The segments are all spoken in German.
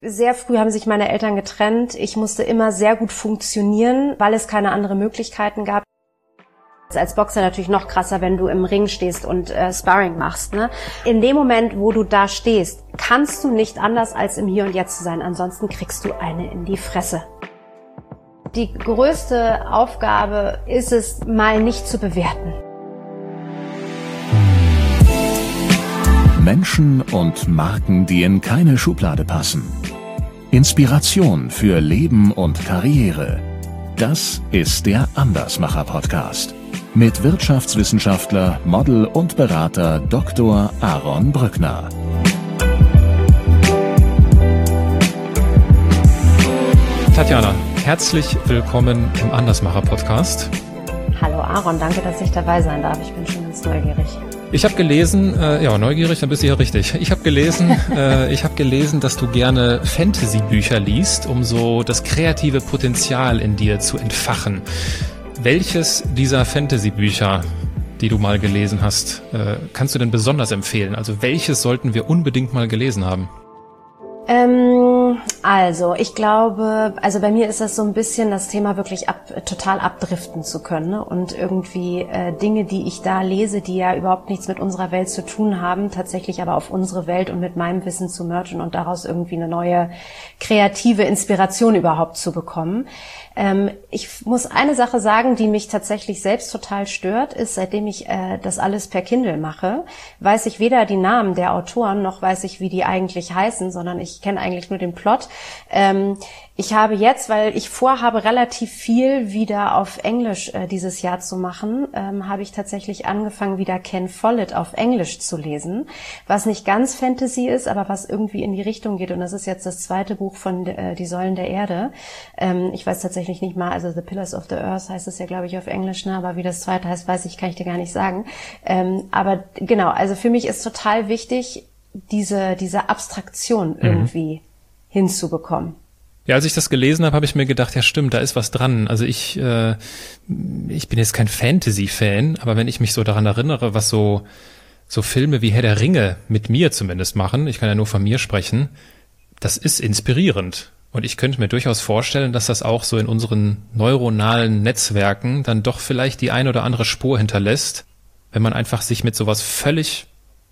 Sehr früh haben sich meine Eltern getrennt. Ich musste immer sehr gut funktionieren, weil es keine anderen Möglichkeiten gab. Als Boxer natürlich noch krasser, wenn du im Ring stehst und Sparring machst, ne? In dem Moment, wo du da stehst, kannst du nicht anders als im Hier und Jetzt zu sein. Ansonsten kriegst du eine in die Fresse. Die größte Aufgabe ist es, mal nicht zu bewerten. Menschen und Marken, die in keine Schublade passen. Inspiration für Leben und Karriere. Das ist der Andersmacher-Podcast. Mit Wirtschaftswissenschaftler, Model und Berater Dr. Aaron Brückner. Tatjana, herzlich willkommen im Andersmacher-Podcast. Hallo Aaron, danke, dass ich dabei sein darf. Ich bin schon ganz neugierig. Ich habe gelesen, neugierig, dann bist du ja richtig. Ich habe gelesen, dass du gerne Fantasy-Bücher liest, um so das kreative Potenzial in dir zu entfachen. Welches dieser Fantasy-Bücher, die du mal gelesen hast, kannst du denn besonders empfehlen? Also welches sollten wir unbedingt mal gelesen haben? Also ich glaube, bei mir ist das so ein bisschen das Thema wirklich total abdriften zu können, ne? Und irgendwie Dinge, die ich da lese, die ja überhaupt nichts mit unserer Welt zu tun haben, tatsächlich aber auf unsere Welt und mit meinem Wissen zu mergen und daraus irgendwie eine neue kreative Inspiration überhaupt zu bekommen. Ich muss eine Sache sagen, die mich tatsächlich selbst total stört, ist, seitdem ich das alles per Kindle mache, weiß ich weder die Namen der Autoren, noch weiß ich, wie die eigentlich heißen, sondern ich kenne eigentlich nur den Plot. Ich habe jetzt, weil ich vorhabe, relativ viel wieder auf Englisch dieses Jahr zu machen, habe ich tatsächlich angefangen, wieder Ken Follett auf Englisch zu lesen, was nicht ganz Fantasy ist, aber was irgendwie in die Richtung geht. Und das ist jetzt das zweite Buch von Die Säulen der Erde. Ich weiß tatsächlich nicht mal, also The Pillars of the Earth heißt es ja, glaube ich, auf Englisch, ne? Aber wie das zweite heißt, kann ich dir gar nicht sagen. Aber genau, also für mich ist total wichtig, diese Abstraktion irgendwie hinzubekommen. Ja, als ich das gelesen habe, habe ich mir gedacht, ja stimmt, da ist was dran. Also ich bin jetzt kein Fantasy-Fan, aber wenn ich mich so daran erinnere, was so Filme wie Herr der Ringe mit mir zumindest machen, ich kann ja nur von mir sprechen, das ist inspirierend. Und ich könnte mir durchaus vorstellen, dass das auch so in unseren neuronalen Netzwerken dann doch vielleicht die ein oder andere Spur hinterlässt, wenn man einfach sich mit sowas völlig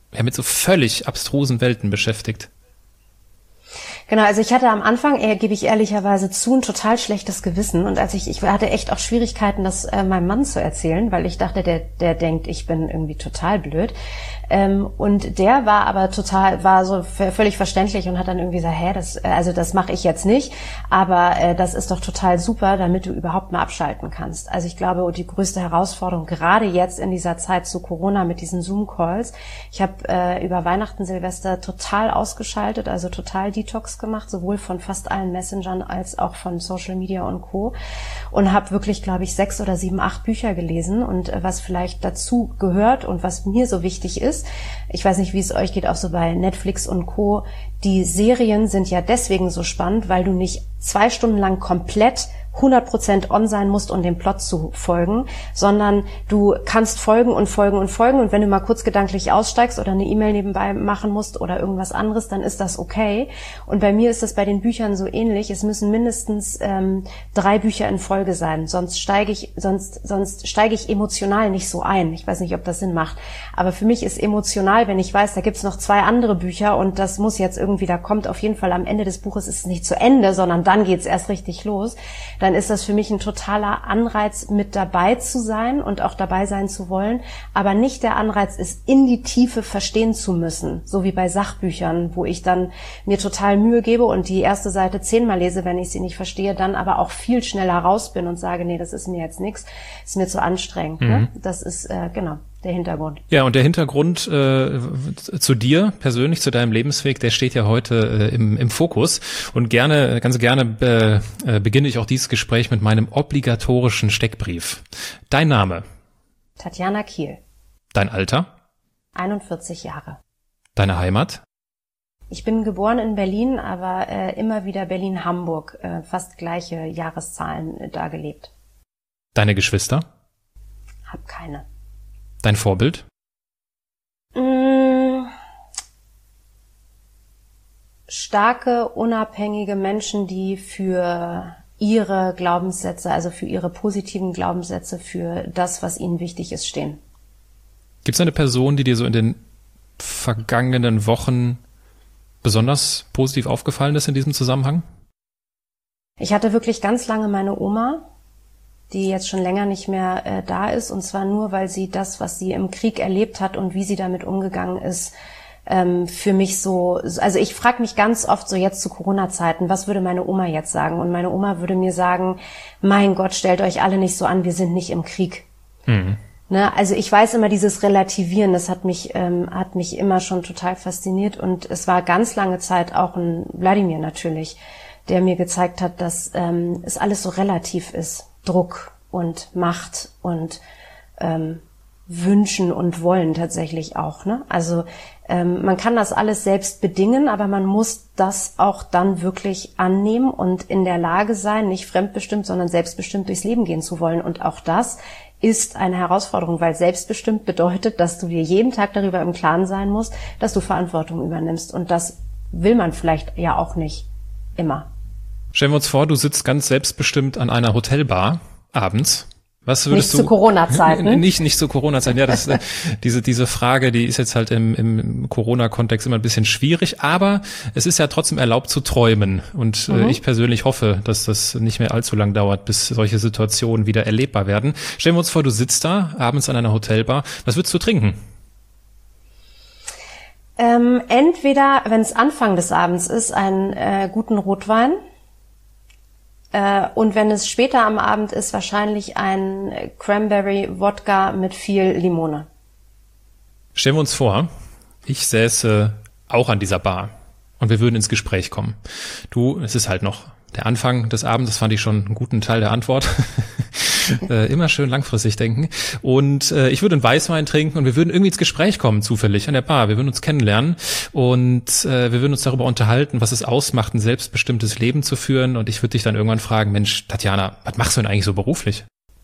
abstrusen Welten beschäftigt. Genau, also ich hatte am Anfang, gebe ich ehrlicherweise zu, ein total schlechtes Gewissen. Und ich hatte echt auch Schwierigkeiten, das meinem Mann zu erzählen, weil ich dachte, der denkt, ich bin irgendwie total blöd. Und der war aber war so völlig verständlich und hat dann irgendwie gesagt, das mache ich jetzt nicht, aber das ist doch total super, damit du überhaupt mal abschalten kannst. Also ich glaube, die größte Herausforderung, gerade jetzt in dieser Zeit zu Corona mit diesen Zoom-Calls, ich habe über Weihnachten, Silvester total ausgeschaltet, also total Detox gemacht, sowohl von fast allen Messengern als auch von Social Media und Co. Und habe wirklich, glaube ich, 6 oder 7, 8 Bücher gelesen. Und was vielleicht dazu gehört und was mir so wichtig ist, ich weiß nicht, wie es euch geht, auch so bei Netflix und Co., die Serien sind ja deswegen so spannend, weil du nicht 2 Stunden lang komplett 100% on sein musst, um dem Plot zu folgen, sondern du kannst folgen und folgen und folgen, und wenn du mal kurz gedanklich aussteigst oder eine E-Mail nebenbei machen musst oder irgendwas anderes, dann ist das okay. Und bei mir ist das bei den Büchern so ähnlich. Es müssen mindestens 3 Bücher in Folge sein, sonst steige ich emotional nicht so ein. Ich weiß nicht, ob das Sinn macht, aber für mich ist emotional, wenn ich weiß, da gibt's noch 2 andere Bücher und das muss jetzt irgendwie, da kommt auf jeden Fall am Ende des Buches, ist es nicht zu Ende, sondern dann geht's erst richtig los, dann ist das für mich ein totaler Anreiz, mit dabei zu sein und auch dabei sein zu wollen, aber nicht der Anreiz ist, in die Tiefe verstehen zu müssen, so wie bei Sachbüchern, wo ich dann mir total Mühe gebe und die erste Seite 10-mal lese, wenn ich sie nicht verstehe, dann aber auch viel schneller raus bin und sage, nee, das ist mir jetzt nichts, ist mir zu anstrengend. Ne? Das ist, genau, der Hintergrund. Ja, und der Hintergrund zu dir persönlich, zu deinem Lebensweg, der steht ja heute im Fokus. Und ganz gerne beginne ich auch dieses Gespräch mit meinem obligatorischen Steckbrief. Dein Name? Tatjana Kiel. Dein Alter? 41 Jahre. Deine Heimat? Ich bin geboren in Berlin, aber immer wieder Berlin-Hamburg, fast gleiche Jahreszahlen da gelebt. Deine Geschwister? Hab keine. Dein Vorbild? starke, unabhängige Menschen, die für ihre Glaubenssätze, also für ihre positiven Glaubenssätze, für das, was ihnen wichtig ist, stehen. Gibt es eine Person, die dir so in den vergangenen Wochen besonders positiv aufgefallen ist in diesem Zusammenhang? Ich hatte wirklich ganz lange meine Oma, die jetzt schon länger nicht mehr da ist, und zwar nur, weil sie das, was sie im Krieg erlebt hat und wie sie damit umgegangen ist, für mich so, also ich frage mich ganz oft so jetzt zu Corona-Zeiten, was würde meine Oma jetzt sagen? Und meine Oma würde mir sagen, mein Gott, stellt euch alle nicht so an, wir sind nicht im Krieg. Mhm. Ne, also ich weiß immer, dieses Relativieren, das hat mich immer schon total fasziniert, und es war ganz lange Zeit auch ein Wladimir natürlich, der mir gezeigt hat, dass es alles so relativ ist. Druck und Macht und Wünschen und Wollen tatsächlich auch. Ne? Also man kann das alles selbst bedingen, aber man muss das auch dann wirklich annehmen und in der Lage sein, nicht fremdbestimmt, sondern selbstbestimmt durchs Leben gehen zu wollen. Und auch das ist eine Herausforderung, weil selbstbestimmt bedeutet, dass du dir jeden Tag darüber im Klaren sein musst, dass du Verantwortung übernimmst. Und das will man vielleicht ja auch nicht immer. Stellen wir uns vor, du sitzt ganz selbstbestimmt an einer Hotelbar abends. Was würdest du? Nicht zu Corona-Zeiten. Nicht zu Corona-Zeiten. Ja, das, diese Frage, die ist jetzt halt im Corona-Kontext immer ein bisschen schwierig, aber es ist ja trotzdem erlaubt zu träumen. Und ich persönlich hoffe, dass das nicht mehr allzu lang dauert, bis solche Situationen wieder erlebbar werden. Stellen wir uns vor, du sitzt da abends an einer Hotelbar. Was würdest du trinken? Entweder, wenn es Anfang des Abends ist, einen guten Rotwein. Und wenn es später am Abend ist, wahrscheinlich ein Cranberry-Wodka mit viel Limone. Stellen wir uns vor, ich säße auch an dieser Bar und wir würden ins Gespräch kommen. Es ist halt noch der Anfang des Abends, das fand ich schon einen guten Teil der Antwort. Immer schön langfristig denken. Und ich würde einen Weißwein trinken und wir würden irgendwie ins Gespräch kommen, zufällig an der Bar. Wir würden uns kennenlernen und wir würden uns darüber unterhalten, was es ausmacht, ein selbstbestimmtes Leben zu führen. Und ich würde dich dann irgendwann fragen, Mensch, Tatjana, was machst du denn eigentlich so beruflich?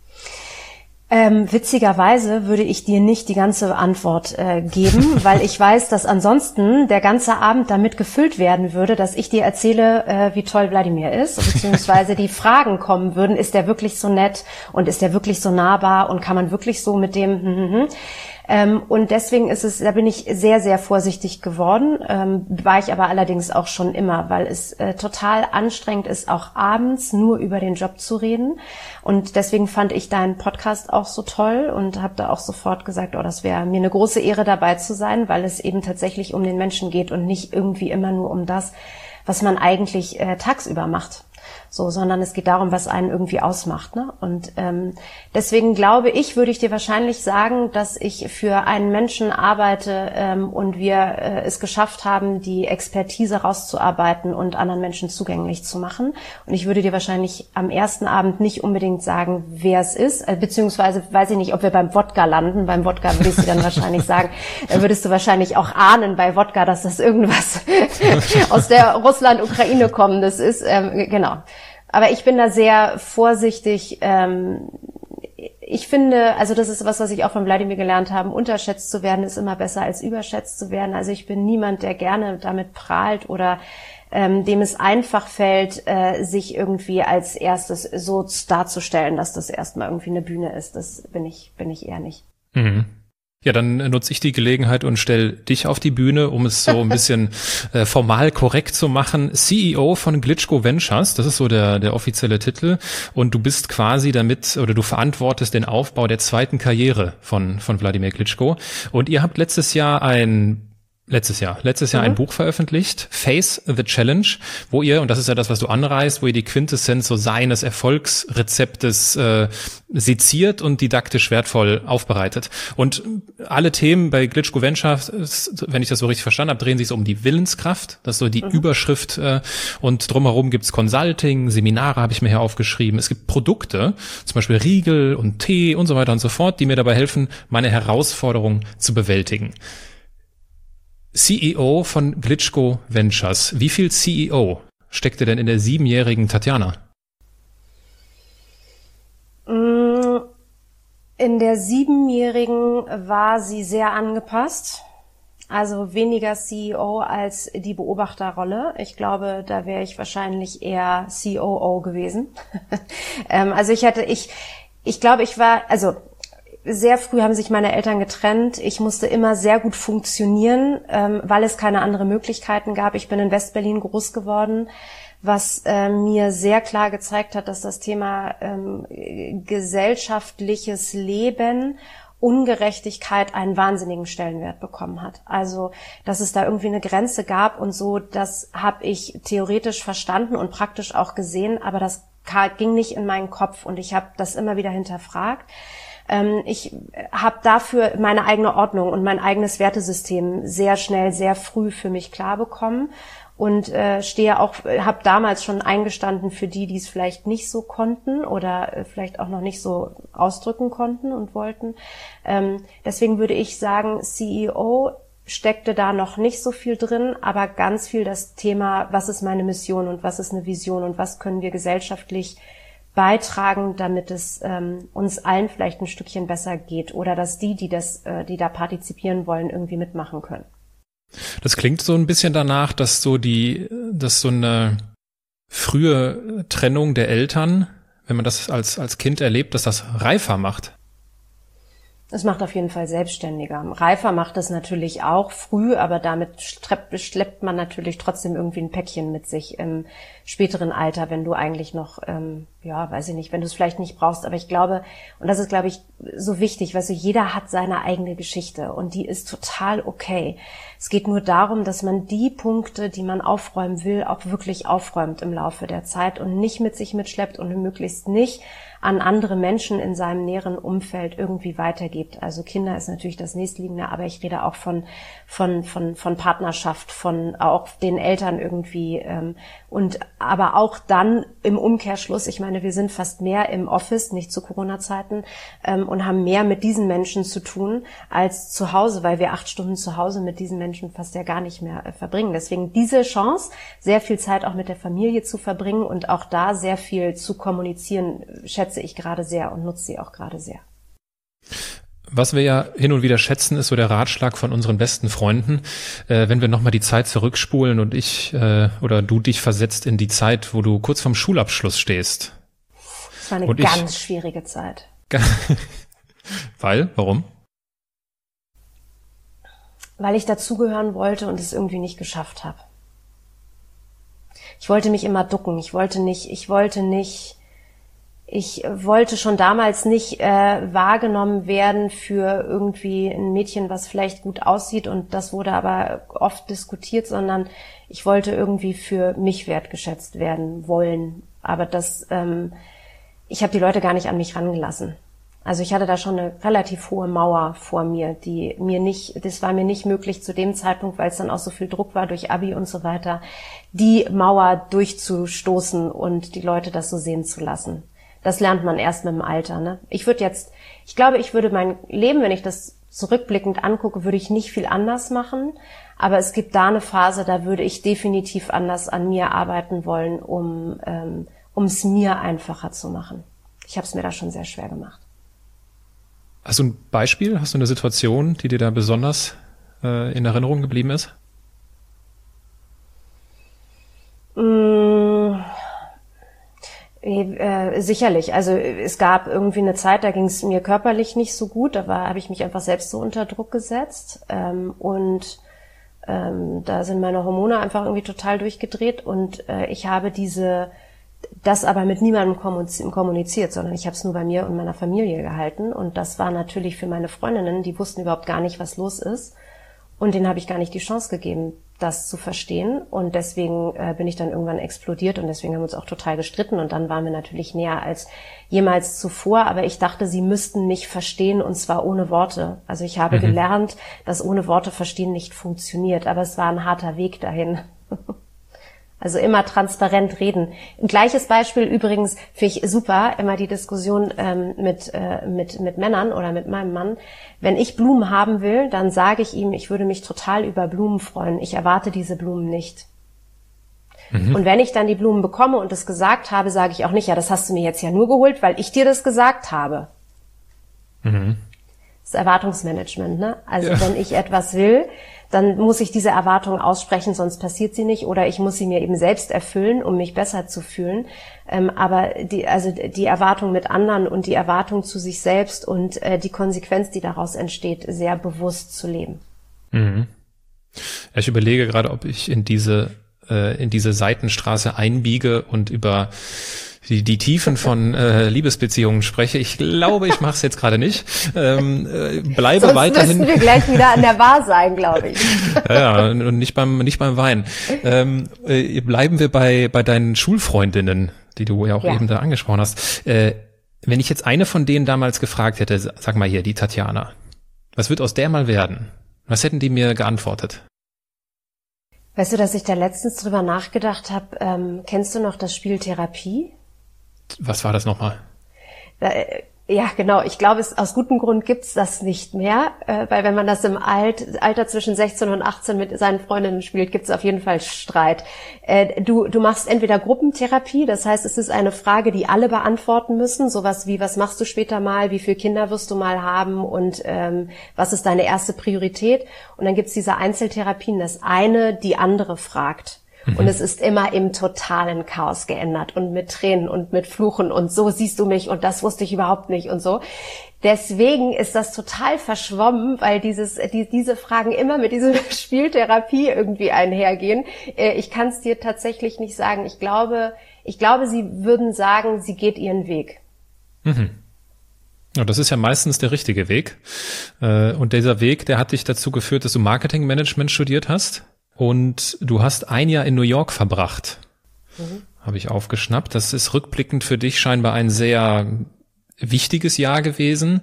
Witzigerweise würde ich dir nicht die ganze Antwort geben, weil ich weiß, dass ansonsten der ganze Abend damit gefüllt werden würde, dass ich dir erzähle, wie toll Wladimir ist, beziehungsweise die Fragen kommen würden, ist der wirklich so nett und ist der wirklich so nahbar und kann man wirklich so mit dem und deswegen da bin ich sehr, sehr vorsichtig geworden, war ich aber allerdings auch schon immer, weil es total anstrengend ist, auch abends nur über den Job zu reden. Und deswegen fand ich deinen Podcast auch so toll und habe da auch sofort gesagt, das wäre mir eine große Ehre, dabei zu sein, weil es eben tatsächlich um den Menschen geht und nicht irgendwie immer nur um das, was man eigentlich tagsüber macht. So, sondern es geht darum, was einen irgendwie ausmacht, ne? Und deswegen würde ich dir wahrscheinlich sagen, dass ich für einen Menschen arbeite und wir es geschafft haben, die Expertise rauszuarbeiten und anderen Menschen zugänglich zu machen. Und ich würde dir wahrscheinlich am ersten Abend nicht unbedingt sagen, wer es ist, beziehungsweise weiß ich nicht, ob wir beim Wodka landen. Beim Wodka würde ich dir dann wahrscheinlich sagen, würdest du wahrscheinlich auch ahnen bei Wodka, dass das irgendwas aus der Russland-Ukraine kommendes ist. Genau. Aber ich bin da sehr vorsichtig. Ich finde, also das ist was ich auch von Wladimir gelernt habe, unterschätzt zu werden ist immer besser als überschätzt zu werden. Also ich bin niemand, der gerne damit prahlt oder dem es einfach fällt, sich irgendwie als erstes so darzustellen, dass das erstmal irgendwie eine Bühne ist. Das bin ich eher nicht. Mhm. Ja, dann nutze ich die Gelegenheit und stell dich auf die Bühne, um es so ein bisschen formal korrekt zu machen. CEO von Glitschko Ventures, das ist so der offizielle Titel. Und du bist quasi du verantwortest den Aufbau der zweiten Karriere von Wladimir Klitschko. Und ihr habt letztes Jahr ein Buch veröffentlicht, Face the Challenge, wo ihr, und das ist ja das, was du anreißt, wo ihr die Quintessenz so seines Erfolgsrezeptes seziert und didaktisch wertvoll aufbereitet. Und alle Themen bei Glitschko Ventures, wenn ich das so richtig verstanden habe, drehen sich so um die Willenskraft, das ist so die Überschrift, und drumherum gibt's Consulting, Seminare habe ich mir hier aufgeschrieben. Es gibt Produkte, zum Beispiel Riegel und Tee und so weiter und so fort, die mir dabei helfen, meine Herausforderung zu bewältigen. CEO von Glitschko Ventures. Wie viel CEO steckte denn in der 7-jährigen Tatjana? In der 7-jährigen war sie sehr angepasst. Also weniger CEO als die Beobachterrolle. Ich glaube, da wäre ich wahrscheinlich eher COO gewesen. Also ich glaube, ich war, also sehr früh haben sich meine Eltern getrennt. Ich musste immer sehr gut funktionieren, weil es keine anderen Möglichkeiten gab. Ich bin in Westberlin groß geworden, was mir sehr klar gezeigt hat, dass das Thema gesellschaftliches Leben, Ungerechtigkeit einen wahnsinnigen Stellenwert bekommen hat. Also, dass es da irgendwie eine Grenze gab und so, das habe ich theoretisch verstanden und praktisch auch gesehen, aber das ging nicht in meinen Kopf und ich habe das immer wieder hinterfragt. Ich habe dafür meine eigene Ordnung und mein eigenes Wertesystem sehr schnell, sehr früh für mich klar bekommen und habe damals schon eingestanden für die es vielleicht nicht so konnten oder vielleicht auch noch nicht so ausdrücken konnten und wollten. Deswegen würde ich sagen, CEO steckte da noch nicht so viel drin, aber ganz viel das Thema, was ist meine Mission und was ist eine Vision und was können wir gesellschaftlich beitragen, damit es uns allen vielleicht ein Stückchen besser geht oder dass die da partizipieren wollen, irgendwie mitmachen können. Das klingt so ein bisschen danach, dass so eine frühe Trennung der Eltern, wenn man das als Kind erlebt, dass das reifer macht. Es macht auf jeden Fall selbstständiger. Reifer macht es natürlich auch früh, aber damit schleppt man natürlich trotzdem irgendwie ein Päckchen mit sich im späteren Alter, wenn du eigentlich noch, weiß ich nicht, wenn du es vielleicht nicht brauchst. Aber ich glaube, und das ist, glaube ich, so wichtig, weißt du, jeder hat seine eigene Geschichte und die ist total okay. Es geht nur darum, dass man die Punkte, die man aufräumen will, auch wirklich aufräumt im Laufe der Zeit und nicht mit sich mitschleppt und möglichst nicht an andere Menschen in seinem näheren Umfeld irgendwie weitergibt. Also Kinder ist natürlich das nächstliegende, aber ich rede auch von Partnerschaft, von auch den Eltern irgendwie und aber auch dann im Umkehrschluss, ich meine, wir sind fast mehr im Office, nicht zu Corona-Zeiten, und haben mehr mit diesen Menschen zu tun als zu Hause, weil wir 8 Stunden zu Hause mit diesen Menschen fast ja gar nicht mehr verbringen. Deswegen diese Chance, sehr viel Zeit auch mit der Familie zu verbringen und auch da sehr viel zu kommunizieren, schätze ich gerade sehr und nutze sie auch gerade sehr. Was wir ja hin und wieder schätzen, ist so der Ratschlag von unseren besten Freunden, wenn wir nochmal die Zeit zurückspulen und oder du dich versetzt in die Zeit, wo du kurz vorm Schulabschluss stehst. Das war eine ganz schwierige Zeit. Weil? Warum? Weil ich dazugehören wollte und es irgendwie nicht geschafft habe. Ich wollte mich immer ducken. Ich wollte schon damals nicht wahrgenommen werden für irgendwie ein Mädchen, was vielleicht gut aussieht und das wurde aber oft diskutiert, sondern ich wollte irgendwie für mich wertgeschätzt werden wollen. Aber ich habe die Leute gar nicht an mich rangelassen. Also ich hatte da schon eine relativ hohe Mauer vor mir, das war mir nicht möglich zu dem Zeitpunkt, weil es dann auch so viel Druck war durch Abi und so weiter, die Mauer durchzustoßen und die Leute das so sehen zu lassen. Das lernt man erst mit dem Alter, ne? Ich glaube, ich würde mein Leben, wenn ich das zurückblickend angucke, würde ich nicht viel anders machen. Aber es gibt da eine Phase, da würde ich definitiv anders an mir arbeiten wollen, um es mir einfacher zu machen. Ich habe es mir da schon sehr schwer gemacht. Hast du ein Beispiel? Hast du eine Situation, die dir da besonders in Erinnerung geblieben ist? Sicherlich. Also es gab irgendwie eine Zeit, da ging es mir körperlich nicht so gut. Da habe ich mich einfach selbst so unter Druck gesetzt. Da sind meine Hormone einfach irgendwie total durchgedreht. Und ich habe das aber mit niemandem kommuniziert, sondern ich habe es nur bei mir und meiner Familie gehalten. Und das war natürlich für meine Freundinnen, die wussten überhaupt gar nicht, was los ist. Und denen habe ich gar nicht die Chance gegeben, das zu verstehen. Und deswegen bin ich dann irgendwann explodiert und deswegen haben wir uns auch total gestritten. Und dann waren wir natürlich näher als jemals zuvor. Aber ich dachte, sie müssten mich verstehen und zwar ohne Worte. Also ich habe gelernt, dass ohne Worte verstehen nicht funktioniert. Aber es war ein harter Weg dahin. Also immer transparent reden. Ein gleiches Beispiel übrigens finde ich super, immer die Diskussion mit Männern oder mit meinem Mann. Wenn ich Blumen haben will, dann sage ich ihm, ich würde mich total über Blumen freuen. Ich erwarte diese Blumen nicht. Und wenn ich dann die Blumen bekomme und das gesagt habe, sage ich auch nicht, ja, das hast du mir jetzt ja nur geholt, weil ich dir das gesagt habe. Das Erwartungsmanagement, ne? Also ja. Wenn ich etwas will, dann muss ich diese Erwartung aussprechen, sonst passiert sie nicht, oder ich muss sie mir eben selbst erfüllen, um mich besser zu fühlen. Aber die Erwartung mit anderen und die Erwartung zu sich selbst und die Konsequenz, die daraus entsteht, sehr bewusst zu leben. Mhm. Ja, ich überlege gerade, ob ich in diese Seitenstraße einbiege und über die Tiefen von Liebesbeziehungen spreche. Ich glaube, ich mache es jetzt gerade nicht. Bleibe Sonst weiterhin. müssen wir gleich wieder an der Bar sein, glaube ich. Ja, und nicht beim Wein. Bleiben wir bei deinen Schulfreundinnen, die du ja auch eben da angesprochen hast. Wenn ich jetzt eine von denen damals gefragt hätte, sag mal hier, die Tatjana, was wird aus der mal werden? Was hätten die mir geantwortet? Weißt du, dass ich da letztens drüber nachgedacht habe, kennst du noch das Spiel Therapie? Was war das nochmal? Ja, genau. Ich glaube, aus gutem Grund gibt's das nicht mehr, weil wenn man das im Alter zwischen 16 und 18 mit seinen Freundinnen spielt, gibt's auf jeden Fall Streit. Du machst entweder Gruppentherapie, das heißt, es ist eine Frage, die alle beantworten müssen, sowas wie, was machst du später mal, wie viele Kinder wirst du mal haben und was ist deine erste Priorität? Und dann gibt's diese Einzeltherapien, dass eine die andere fragt. Und es ist immer im totalen Chaos geändert und mit Tränen und mit Fluchen und so siehst du mich und das wusste ich überhaupt nicht und so. Deswegen ist das total verschwommen, weil diese Fragen immer mit dieser Spieltherapie irgendwie einhergehen. Ich kann es dir tatsächlich nicht sagen. Ich glaube, sie würden sagen, sie geht ihren Weg. Mhm. Ja, das ist ja meistens der richtige Weg. Und dieser Weg, der hat dich dazu geführt, dass du Marketingmanagement studiert hast. Und du hast ein Jahr in New York verbracht, habe ich aufgeschnappt. Das ist rückblickend für dich scheinbar ein sehr wichtiges Jahr gewesen.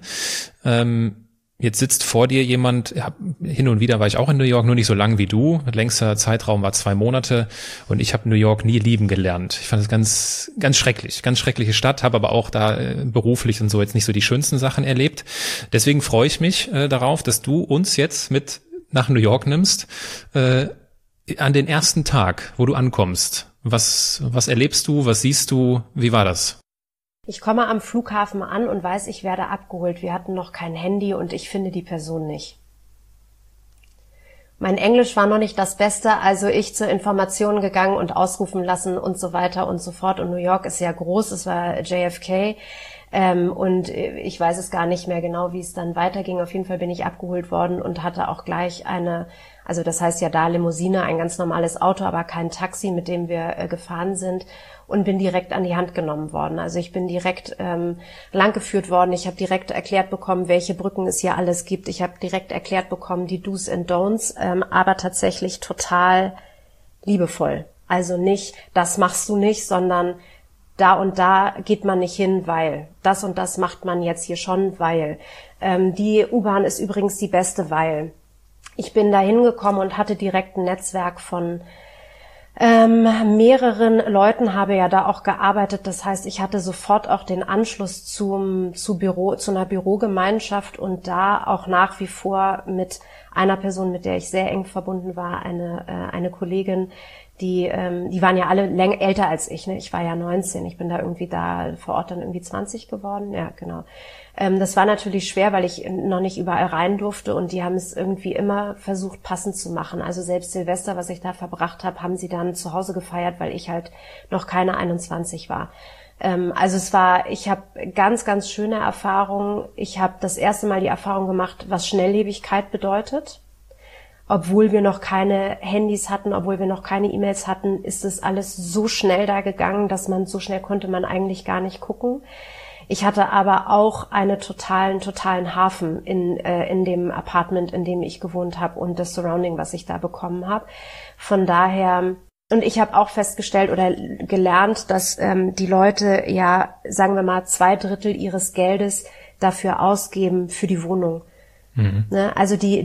Jetzt sitzt vor dir jemand, ja, hin und wieder war ich auch in New York, nur nicht so lang wie du. Längster Zeitraum war 2 Monate und ich habe New York nie lieben gelernt. Ich fand es ganz, ganz schrecklich, ganz schreckliche Stadt, habe aber auch da beruflich und so jetzt nicht so die schönsten Sachen erlebt. Deswegen freue ich mich darauf, dass du uns jetzt mit nach New York nimmst, an den ersten Tag, wo du ankommst. Was erlebst du, was siehst du, wie war das? Ich komme am Flughafen an und weiß, ich werde abgeholt. Wir hatten noch kein Handy und ich finde die Person nicht. Mein Englisch war noch nicht das Beste, also ich zur Information gegangen und ausrufen lassen und so weiter und so fort. Und New York ist sehr groß, es war JFK. Und ich weiß es gar nicht mehr genau, wie es dann weiterging. Auf jeden Fall bin ich abgeholt worden und hatte auch gleich also das heißt ja da Limousine, ein ganz normales Auto, aber kein Taxi, mit dem wir gefahren sind, und bin direkt an die Hand genommen worden. Also ich bin direkt langgeführt worden. Ich habe direkt erklärt bekommen, welche Brücken es hier alles gibt. Ich habe direkt erklärt bekommen, die Do's and Don'ts, aber tatsächlich total liebevoll. Also nicht, das machst du nicht, sondern da und da geht man nicht hin, weil das und das macht man jetzt hier schon, weil die U-Bahn ist übrigens die beste, weil ich bin da hingekommen und hatte direkt ein Netzwerk von mehreren Leuten, habe ja da auch gearbeitet. Das heißt, ich hatte sofort auch den Anschluss zu einer Bürogemeinschaft und da auch nach wie vor mit einer Person, mit der ich sehr eng verbunden war, eine Kollegin, die waren ja alle älter als ich, ne? Ich war ja 19, ich bin da irgendwie da vor Ort dann irgendwie 20 geworden, ja, genau. Das war natürlich schwer, weil ich noch nicht überall rein durfte und die haben es irgendwie immer versucht, passend zu machen. Also selbst Silvester, was ich da verbracht habe, haben sie dann zu Hause gefeiert, weil ich halt noch keine 21 war. Also ich habe ganz, ganz schöne Erfahrungen. Ich habe das erste Mal die Erfahrung gemacht, was Schnelllebigkeit bedeutet. Obwohl wir noch keine Handys hatten, obwohl wir noch keine E-Mails hatten, ist es alles so schnell da gegangen, dass so schnell konnte man eigentlich gar nicht gucken. Ich hatte aber auch einen totalen Hafen in dem Apartment, in dem ich gewohnt habe und das Surrounding, was ich da bekommen habe. Von daher, und ich habe auch festgestellt oder gelernt, dass die Leute ja, sagen wir mal, 2/3 ihres Geldes dafür ausgeben für die Wohnung. Mhm. Ne, also die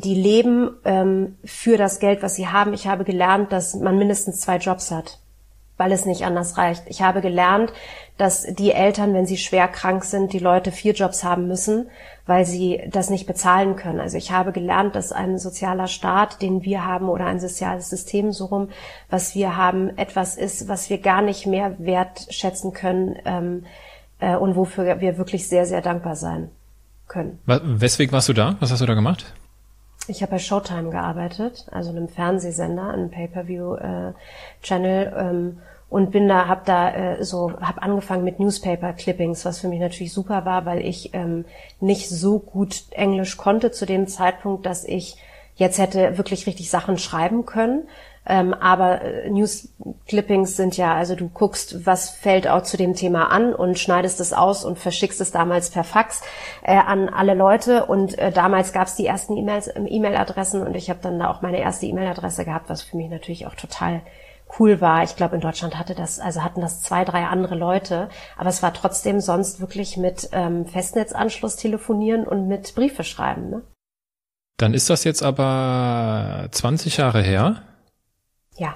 leben für das Geld, was sie haben. Ich habe gelernt, dass man mindestens 2 Jobs hat, weil es nicht anders reicht. Ich habe gelernt, dass die Eltern, wenn sie schwer krank sind, die Leute 4 Jobs haben müssen, weil sie das nicht bezahlen können. Also ich habe gelernt, dass ein sozialer Staat, den wir haben, oder ein soziales System so rum, was wir haben, etwas ist, was wir gar nicht mehr wertschätzen können und wofür wir wirklich sehr, sehr dankbar sein können. Weswegen warst du da? Was hast du da gemacht? Ich habe bei Showtime gearbeitet, also einem Fernsehsender, einem Pay-per-view-Channel, und habe angefangen mit Newspaper-Clippings, was für mich natürlich super war, weil ich nicht so gut Englisch konnte zu dem Zeitpunkt, dass ich jetzt hätte wirklich richtig Sachen schreiben können. Aber News-Clippings sind ja, also du guckst, was fällt auch zu dem Thema an und schneidest es aus und verschickst es damals per Fax an alle Leute. Und damals gab es die ersten E-Mail-Adressen und ich habe dann da auch meine erste E-Mail-Adresse gehabt, was für mich natürlich auch total cool war. Ich glaube, in Deutschland hatten das 2, 3 andere Leute, aber es war trotzdem sonst wirklich mit Festnetzanschluss telefonieren und mit Briefe schreiben. Ne? Dann ist das jetzt aber 20 Jahre her. Ja.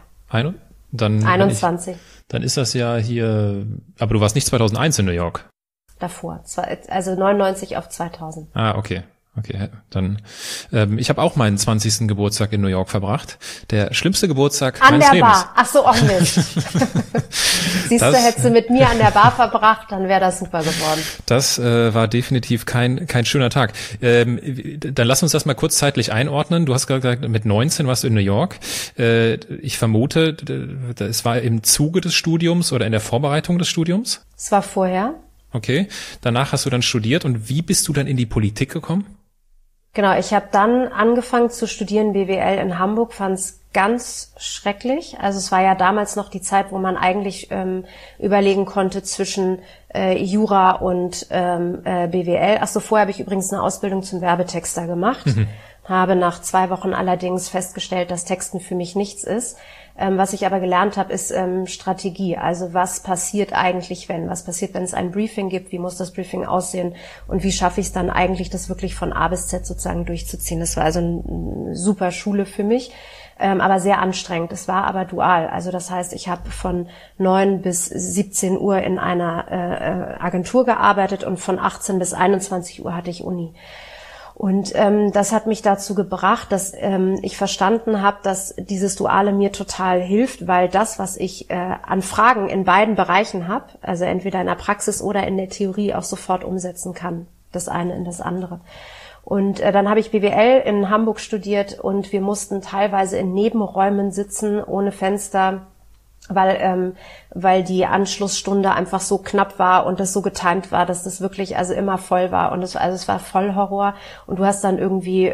21. Dann ist das ja hier, aber du warst nicht 2001 in New York. Davor, also 99 auf 2000. Ah, okay. Okay, dann ich habe auch meinen 20. Geburtstag in New York verbracht. Der schlimmste Geburtstag meines Lebens. An der Bar. Ach so, auch Mist. Siehst du, hättest du mit mir an der Bar verbracht, dann wäre das super geworden. Das war definitiv kein schöner Tag. Dann lass uns das mal kurz zeitlich einordnen. Du hast gerade gesagt, mit 19 warst du in New York. Ich vermute, es war im Zuge des Studiums oder in der Vorbereitung des Studiums? Es war vorher. Okay, danach hast du dann studiert und wie bist du dann in die Politik gekommen? Genau, ich habe dann angefangen zu studieren BWL in Hamburg, fand es ganz schrecklich. Also es war ja damals noch die Zeit, wo man eigentlich überlegen konnte zwischen Jura und BWL. Achso, vorher habe ich übrigens eine Ausbildung zum Werbetexter gemacht. Habe nach 2 Wochen allerdings festgestellt, dass Texten für mich nichts ist. Was ich aber gelernt habe, ist Strategie. Also was passiert eigentlich, was passiert, wenn es ein Briefing gibt? Wie muss das Briefing aussehen? Und wie schaffe ich es dann eigentlich, das wirklich von A bis Z sozusagen durchzuziehen? Das war also eine super Schule für mich, aber sehr anstrengend. Es war aber dual. Also das heißt, ich habe von 9 bis 17 Uhr in einer Agentur gearbeitet und von 18 bis 21 Uhr hatte ich Uni. Und das hat mich dazu gebracht, dass ich verstanden habe, dass dieses Duale mir total hilft, weil das, was ich an Fragen in beiden Bereichen habe, also entweder in der Praxis oder in der Theorie, auch sofort umsetzen kann, das eine in das andere. Und dann habe ich BWL in Hamburg studiert und wir mussten teilweise in Nebenräumen sitzen, ohne Fenster, weil die Anschlussstunde einfach so knapp war und das so getimt war, dass das wirklich also immer voll war und es war voll Horror und du hast dann irgendwie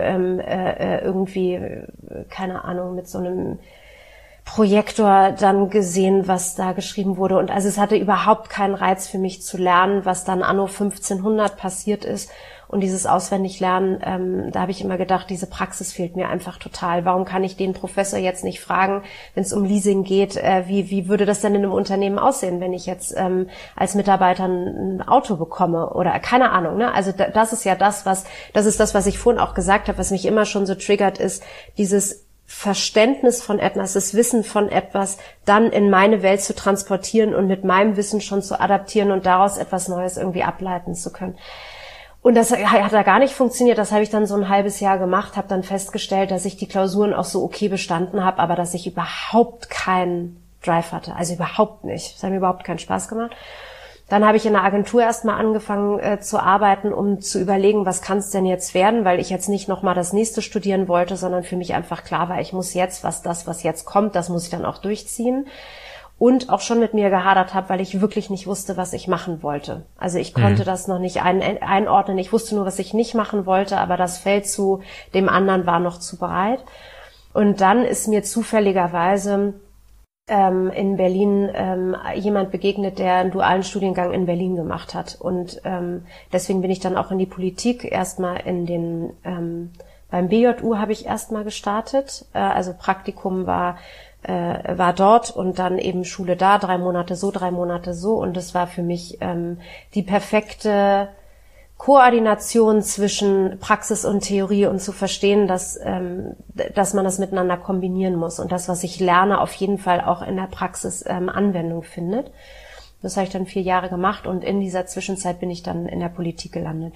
keine Ahnung mit so einem Projektor dann gesehen, was da geschrieben wurde und also es hatte überhaupt keinen Reiz für mich zu lernen, was dann anno 1500 passiert ist. Und dieses Auswendiglernen, da habe ich immer gedacht, diese Praxis fehlt mir einfach total. Warum kann ich den Professor jetzt nicht fragen, wenn es um Leasing geht, wie würde das denn in einem Unternehmen aussehen, wenn ich jetzt als Mitarbeiter ein Auto bekomme oder keine Ahnung. Ne? Also das ist ja das, was ich vorhin auch gesagt habe, was mich immer schon so triggert, ist dieses Verständnis von etwas, das Wissen von etwas dann in meine Welt zu transportieren und mit meinem Wissen schon zu adaptieren und daraus etwas Neues irgendwie ableiten zu können. Und das hat da gar nicht funktioniert. Das habe ich dann so ein halbes Jahr gemacht, habe dann festgestellt, dass ich die Klausuren auch so okay bestanden habe, aber dass ich überhaupt keinen Drive hatte. Also überhaupt nicht. Das hat mir überhaupt keinen Spaß gemacht. Dann habe ich in der Agentur erstmal angefangen zu arbeiten, um zu überlegen, was kann es denn jetzt werden, weil ich jetzt nicht nochmal das nächste studieren wollte, sondern für mich einfach klar war, ich muss jetzt, was jetzt kommt, das muss ich dann auch durchziehen. Und auch schon mit mir gehadert habe, weil ich wirklich nicht wusste, was ich machen wollte. Also ich konnte das noch nicht einordnen. Ich wusste nur, was ich nicht machen wollte, aber das Feld zu dem anderen war noch zu breit. Und dann ist mir zufälligerweise in Berlin jemand begegnet, der einen dualen Studiengang in Berlin gemacht hat. Und deswegen bin ich dann auch in die Politik erstmal beim BJU habe ich erstmal gestartet. Also Praktikum war dort und dann eben Schule da, 3 Monate so, 3 Monate so. Und das war für mich die perfekte Koordination zwischen Praxis und Theorie und zu verstehen, dass man das miteinander kombinieren muss und das, was ich lerne, auf jeden Fall auch in der Praxis Anwendung findet. Das habe ich dann 4 Jahre gemacht und in dieser Zwischenzeit bin ich dann in der Politik gelandet.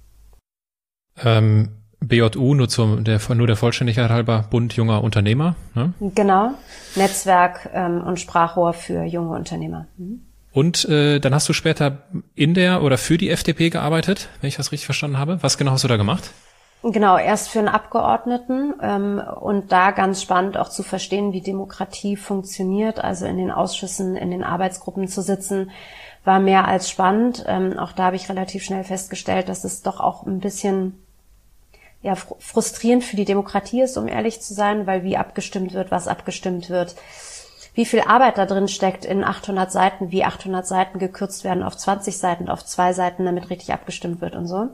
BJU, nur der Vollständigkeit halber, Bund junger Unternehmer. Ne? Genau, Netzwerk und Sprachrohr für junge Unternehmer. Und dann hast du später in der oder für die FDP gearbeitet, wenn ich das richtig verstanden habe. Was genau hast du da gemacht? Genau, erst für einen Abgeordneten und da ganz spannend auch zu verstehen, wie Demokratie funktioniert, also in den Ausschüssen, in den Arbeitsgruppen zu sitzen, war mehr als spannend. Auch da habe ich relativ schnell festgestellt, dass es doch auch ein bisschen frustrierend für die Demokratie ist, um ehrlich zu sein, weil wie abgestimmt wird, was abgestimmt wird, wie viel Arbeit da drin steckt in 800 Seiten, wie 800 Seiten gekürzt werden auf 20 Seiten, auf 2 Seiten, damit richtig abgestimmt wird und so.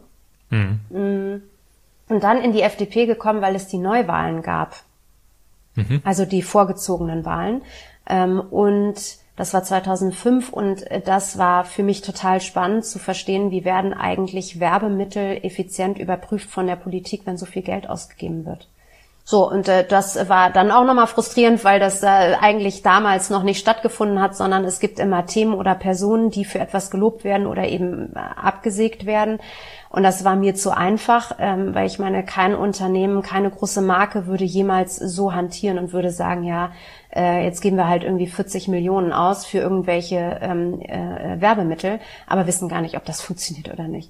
Und dann in die FDP gekommen, weil es die Neuwahlen gab. Also die vorgezogenen Wahlen. Und das war 2005 und das war für mich total spannend zu verstehen, wie werden eigentlich Werbemittel effizient überprüft von der Politik, wenn so viel Geld ausgegeben wird. So, und das war dann auch nochmal frustrierend, weil das eigentlich damals noch nicht stattgefunden hat, sondern es gibt immer Themen oder Personen, die für etwas gelobt werden oder eben abgesägt werden. Und das war mir zu einfach, weil ich meine, kein Unternehmen, keine große Marke würde jemals so hantieren und würde sagen, ja, jetzt geben wir halt irgendwie 40 Millionen aus für irgendwelche Werbemittel, aber wissen gar nicht, ob das funktioniert oder nicht.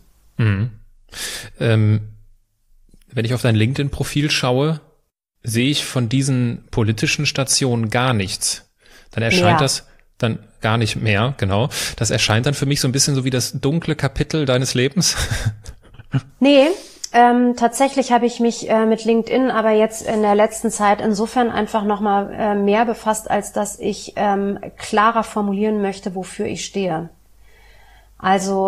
Wenn ich auf dein LinkedIn-Profil schaue, sehe ich von diesen politischen Stationen gar nichts. Dann erscheint das dann gar nicht mehr, genau. Das erscheint dann für mich so ein bisschen so wie das dunkle Kapitel deines Lebens. Nee, tatsächlich habe ich mich mit LinkedIn aber jetzt in der letzten Zeit insofern einfach nochmal mehr befasst, als dass ich klarer formulieren möchte, wofür ich stehe. Also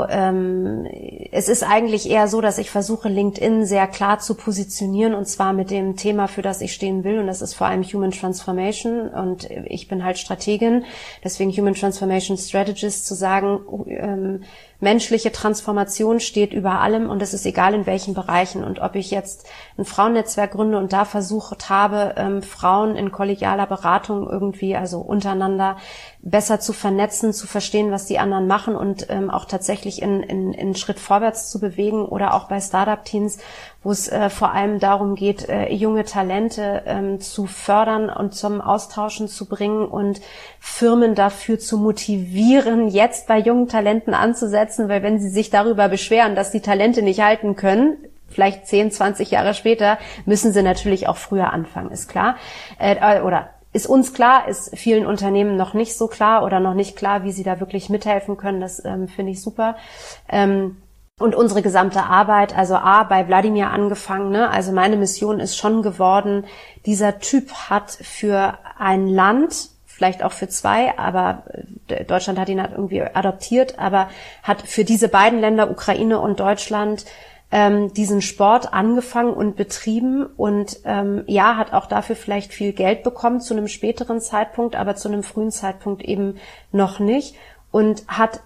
es ist eigentlich eher so, dass ich versuche, LinkedIn sehr klar zu positionieren und zwar mit dem Thema, für das ich stehen will und das ist vor allem Human Transformation und ich bin halt Strategin, deswegen Human Transformation Strategist, zu sagen, menschliche Transformation steht über allem und es ist egal in welchen Bereichen und ob ich jetzt ein Frauennetzwerk gründe und da versucht habe, Frauen in kollegialer Beratung irgendwie, also untereinander, besser zu vernetzen, zu verstehen, was die anderen machen und auch tatsächlich in Schritt vorwärts zu bewegen oder auch bei Startup-Teams, wo es vor allem darum geht, junge Talente zu fördern und zum Austauschen zu bringen und Firmen dafür zu motivieren, jetzt bei jungen Talenten anzusetzen, weil wenn sie sich darüber beschweren, dass die Talente nicht halten können, vielleicht 10, 20 Jahre später, müssen sie natürlich auch früher anfangen, ist klar. Oder ist uns klar, ist vielen Unternehmen noch nicht so klar oder noch nicht klar, wie sie da wirklich mithelfen können. Das finde ich super. Und unsere gesamte Arbeit, also bei Wladimir angefangen, ne? Also meine Mission ist schon geworden, dieser Typ hat für ein Land, vielleicht auch für 2, aber Deutschland hat ihn halt irgendwie adoptiert, aber hat für diese beiden Länder, Ukraine und Deutschland, diesen Sport angefangen und betrieben und hat auch dafür vielleicht viel Geld bekommen zu einem späteren Zeitpunkt, aber zu einem frühen Zeitpunkt eben noch nicht und hat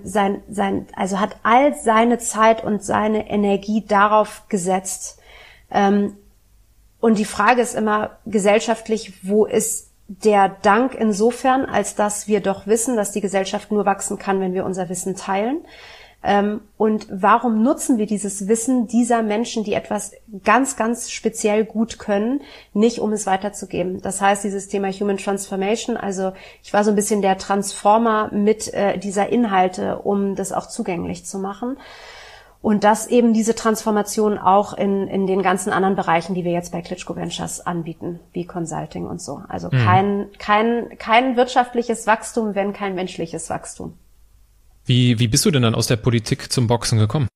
hat all seine Zeit und seine Energie darauf gesetzt. Und die Frage ist immer gesellschaftlich, wo ist der Dank insofern, als dass wir doch wissen, dass die Gesellschaft nur wachsen kann, wenn wir unser Wissen teilen. Und warum nutzen wir dieses Wissen dieser Menschen, die etwas ganz, ganz speziell gut können, nicht, um es weiterzugeben? Das heißt, dieses Thema Human Transformation, also ich war so ein bisschen der Transformer mit dieser Inhalte, um das auch zugänglich zu machen. Und dass eben diese Transformation auch in den ganzen anderen Bereichen, die wir jetzt bei Klitschko Ventures anbieten, wie Consulting und so. Also kein wirtschaftliches Wachstum, wenn kein menschliches Wachstum. Wie bist du denn dann aus der Politik zum Boxen gekommen?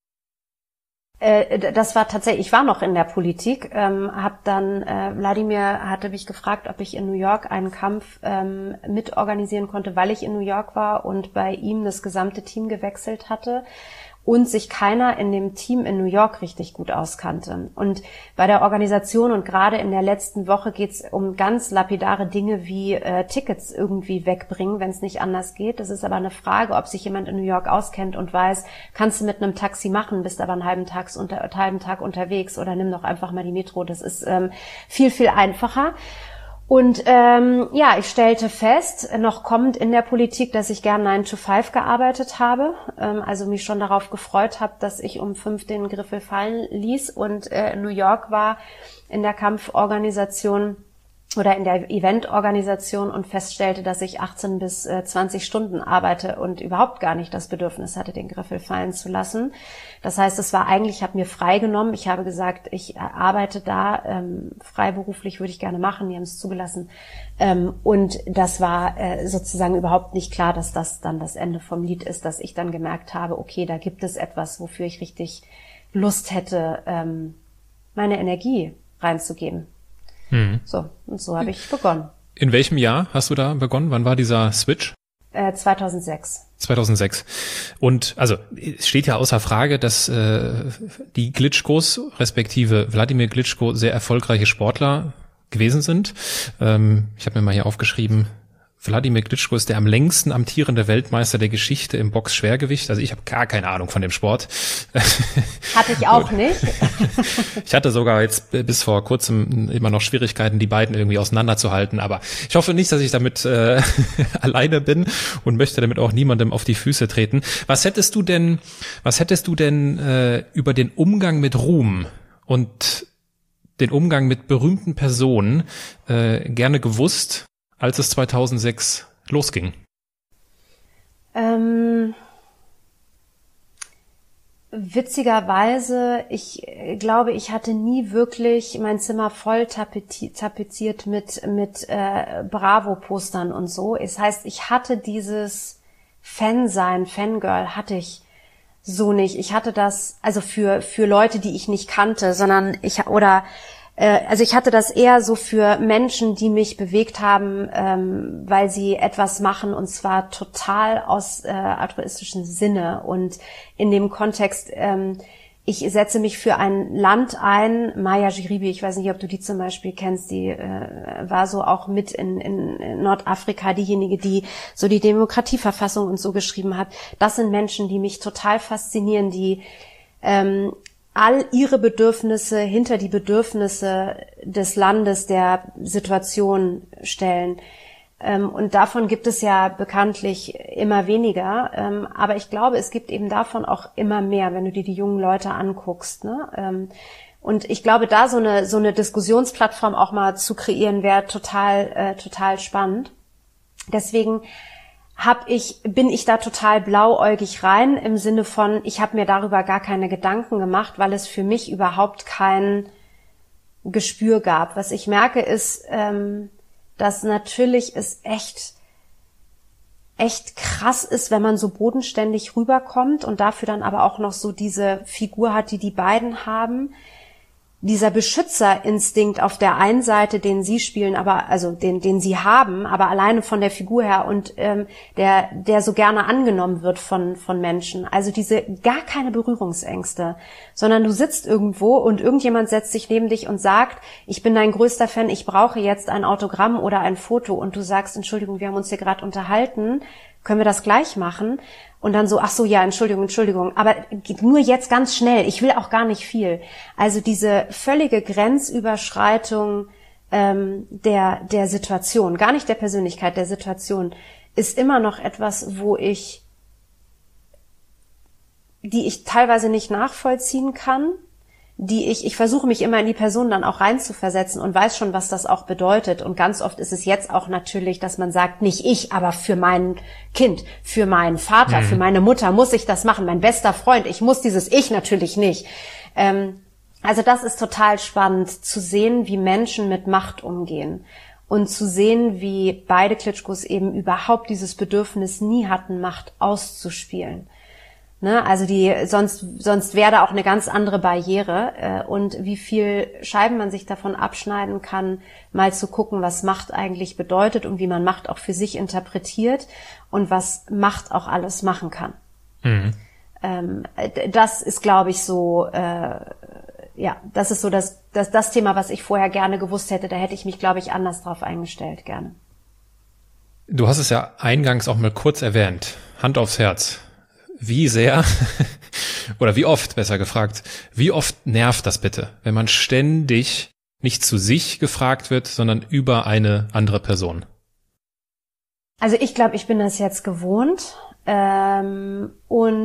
Das war tatsächlich, ich war noch in der Politik, Wladimir hatte mich gefragt, ob ich in New York einen Kampf mitorganisieren konnte, weil ich in New York war und bei ihm das gesamte Team gewechselt hatte und sich keiner in dem Team in New York richtig gut auskannte. Und bei der Organisation und gerade in der letzten Woche geht's um ganz lapidare Dinge wie Tickets irgendwie wegbringen, wenn es nicht anders geht. Das ist aber eine Frage, ob sich jemand in New York auskennt und weiß, kannst du mit einem Taxi machen, bist aber einen halben Tag unterwegs oder nimm doch einfach mal die Metro. Das ist viel, viel einfacher. Und ich stellte fest, noch kommend in der Politik, dass ich gern 9 to 5 gearbeitet habe, also mich schon darauf gefreut habe, dass ich um 5 den Griffel fallen ließ und in New York war in der Kampforganisation oder in der Eventorganisation und feststellte, dass ich 18 bis 20 Stunden arbeite und überhaupt gar nicht das Bedürfnis hatte, den Griffel fallen zu lassen. Das heißt, es war eigentlich, ich habe mir freigenommen. Ich habe gesagt, ich arbeite da, freiberuflich würde ich gerne machen, die haben es zugelassen. Und das war sozusagen überhaupt nicht klar, dass das dann das Ende vom Lied ist, dass ich dann gemerkt habe, okay, da gibt es etwas, wofür ich richtig Lust hätte, meine Energie reinzugeben. So, und so habe ich begonnen. In welchem Jahr hast du da begonnen? Wann war dieser Switch? 2006. 2006. Und also es steht ja außer Frage, dass die Klitschkos, respektive Wladimir Klitschko, sehr erfolgreiche Sportler gewesen sind. Ich habe mir mal hier aufgeschrieben, Wladimir Klitschko ist der am längsten amtierende Weltmeister der Geschichte im Boxschwergewicht. Also ich habe gar keine Ahnung von dem Sport. Hatte ich auch nicht. Ich hatte sogar jetzt bis vor kurzem immer noch Schwierigkeiten, die beiden irgendwie auseinanderzuhalten. Aber ich hoffe nicht, dass ich damit alleine bin und möchte damit auch niemandem auf die Füße treten. Was hättest du denn über den Umgang mit Ruhm und den Umgang mit berühmten Personen gerne gewusst, als es 2006 losging? Witzigerweise, ich glaube, ich hatte nie wirklich mein Zimmer voll tapeziert mit Bravo-Postern und so. Das heißt, ich hatte dieses Fan-Sein, Fangirl hatte ich so nicht. Ich hatte das, also für Leute, die ich nicht kannte, sondern ich hatte das eher so für Menschen, die mich bewegt haben, weil sie etwas machen, und zwar total aus altruistischen Sinne. Und in dem Kontext, ich setze mich für ein Land ein. Maya Jiribi, ich weiß nicht, ob du die zum Beispiel kennst, die war so auch mit in Nordafrika diejenige, die so die Demokratieverfassung und so geschrieben hat. Das sind Menschen, die mich total faszinieren, die all ihre Bedürfnisse hinter die Bedürfnisse des Landes, der Situation stellen. Und davon gibt es ja bekanntlich immer weniger. Aber ich glaube, es gibt eben davon auch immer mehr, wenn du dir die jungen Leute anguckst, ne? Und ich glaube, da so eine Diskussionsplattform auch mal zu kreieren, wäre total spannend. Deswegen bin ich da total blauäugig rein, im Sinne von, ich habe mir darüber gar keine Gedanken gemacht, weil es für mich überhaupt kein Gespür gab. Was ich merke ist, dass natürlich es echt krass ist, wenn man so bodenständig rüberkommt und dafür dann aber auch noch so diese Figur hat, die beiden haben. Dieser Beschützerinstinkt auf der einen Seite, den sie spielen, aber also den sie haben, aber alleine von der Figur her und der so gerne angenommen wird von Menschen. Also diese gar keine Berührungsängste, sondern du sitzt irgendwo und irgendjemand setzt sich neben dich und sagt, ich bin dein größter Fan, ich brauche jetzt ein Autogramm oder ein Foto, und du sagst, Entschuldigung, wir haben uns hier gerade unterhalten, können wir das gleich machen? Und dann so, ach so, ja, Entschuldigung, aber nur jetzt ganz schnell, ich will auch gar nicht viel. Also diese völlige Grenzüberschreitung der Situation, gar nicht der Persönlichkeit, der Situation, ist immer noch etwas, die ich teilweise nicht nachvollziehen kann, ich versuche mich immer in die Person dann auch reinzuversetzen und weiß schon, was das auch bedeutet. Und ganz oft ist es jetzt auch natürlich, dass man sagt, nicht ich, aber für mein Kind, für meinen Vater, für meine Mutter muss ich das machen, mein bester Freund, ich muss dieses Ich natürlich nicht. Also das ist total spannend zu sehen, wie Menschen mit Macht umgehen und zu sehen, wie beide Klitschkos eben überhaupt dieses Bedürfnis nie hatten, Macht auszuspielen. Ne, also sonst wäre da auch eine ganz andere Barriere, und wie viel Scheiben man sich davon abschneiden kann, mal zu gucken, was Macht eigentlich bedeutet und wie man Macht auch für sich interpretiert und was Macht auch alles machen kann. Das ist, glaube ich, so, das ist so das Thema, was ich vorher gerne gewusst hätte. Da hätte ich mich, glaube ich, anders drauf eingestellt, gerne. Du hast es ja eingangs auch mal kurz erwähnt. Hand aufs Herz. Wie sehr, oder wie oft, besser gefragt, wie oft nervt das bitte, wenn man ständig nicht zu sich gefragt wird, sondern über eine andere Person? Also ich glaube, ich bin das jetzt gewohnt, und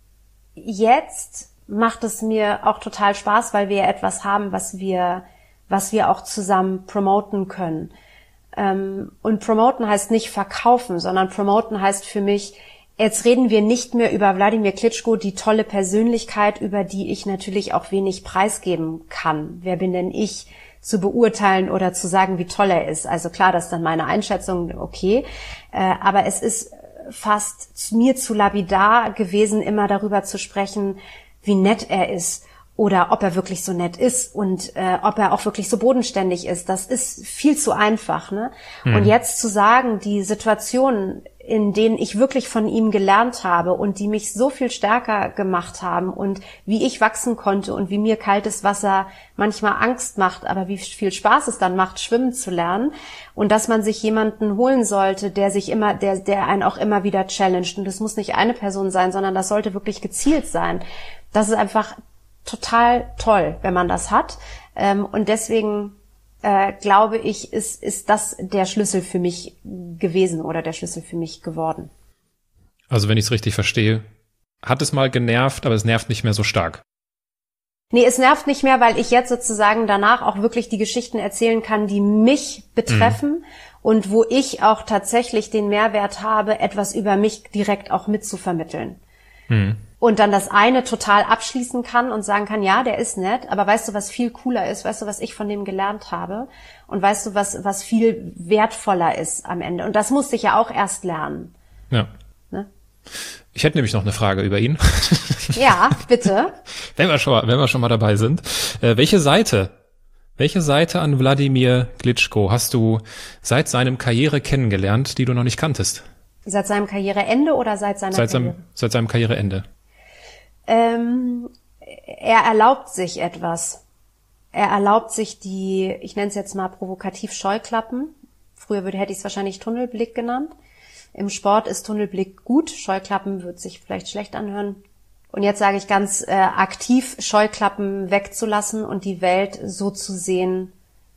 jetzt macht es mir auch total Spaß, weil wir etwas haben, was wir was wir auch zusammen promoten können. Und promoten heißt nicht verkaufen, sondern promoten heißt für mich, jetzt reden wir nicht mehr über Wladimir Klitschko, die tolle Persönlichkeit, über die ich natürlich auch wenig preisgeben kann. Wer bin denn ich, zu beurteilen oder zu sagen, wie toll er ist? Also klar, das ist dann meine Einschätzung, okay. Aber es ist fast mir zu lapidar gewesen, immer darüber zu sprechen, wie nett er ist oder ob er wirklich so nett ist und ob er auch wirklich so bodenständig ist. Das ist viel zu einfach, ne? Und jetzt zu sagen, die Situationen, in denen ich wirklich von ihm gelernt habe und die mich so viel stärker gemacht haben und wie ich wachsen konnte und wie mir kaltes Wasser manchmal Angst macht, aber wie viel Spaß es dann macht, schwimmen zu lernen und dass man sich jemanden holen sollte, der einen auch immer wieder challenged, und das muss nicht eine Person sein, sondern das sollte wirklich gezielt sein. Das ist einfach total toll, wenn man das hat, und deswegen glaube ich, ist das der Schlüssel für mich gewesen oder der Schlüssel für mich geworden. Also wenn ich es richtig verstehe, hat es mal genervt, aber es nervt nicht mehr so stark. Nee, es nervt nicht mehr, weil ich jetzt sozusagen danach auch wirklich die Geschichten erzählen kann, die mich betreffen und wo ich auch tatsächlich den Mehrwert habe, etwas über mich direkt auch mitzuvermitteln. Und dann das eine total abschließen kann und sagen kann, ja, der ist nett, aber weißt du, was viel cooler ist? Weißt du, was ich von dem gelernt habe? Und weißt du, was viel wertvoller ist am Ende? Und das musste ich ja auch erst lernen. Ja. Ne? Ich hätte nämlich noch eine Frage über ihn. Ja, bitte. Wenn wir schon mal dabei sind. Welche Seite an Wladimir Klitschko hast du seit seinem Karriere kennengelernt, die du noch nicht kanntest? Seit seinem Karriereende oder seit seiner Karriere? Seit seinem Karriereende. Er erlaubt sich etwas. Er erlaubt sich die, ich nenne es jetzt mal provokativ, Scheuklappen. Früher hätte ich es wahrscheinlich Tunnelblick genannt. Im Sport ist Tunnelblick gut, Scheuklappen wird sich vielleicht schlecht anhören. Und jetzt sage ich ganz aktiv, Scheuklappen wegzulassen und die Welt so zu sehen,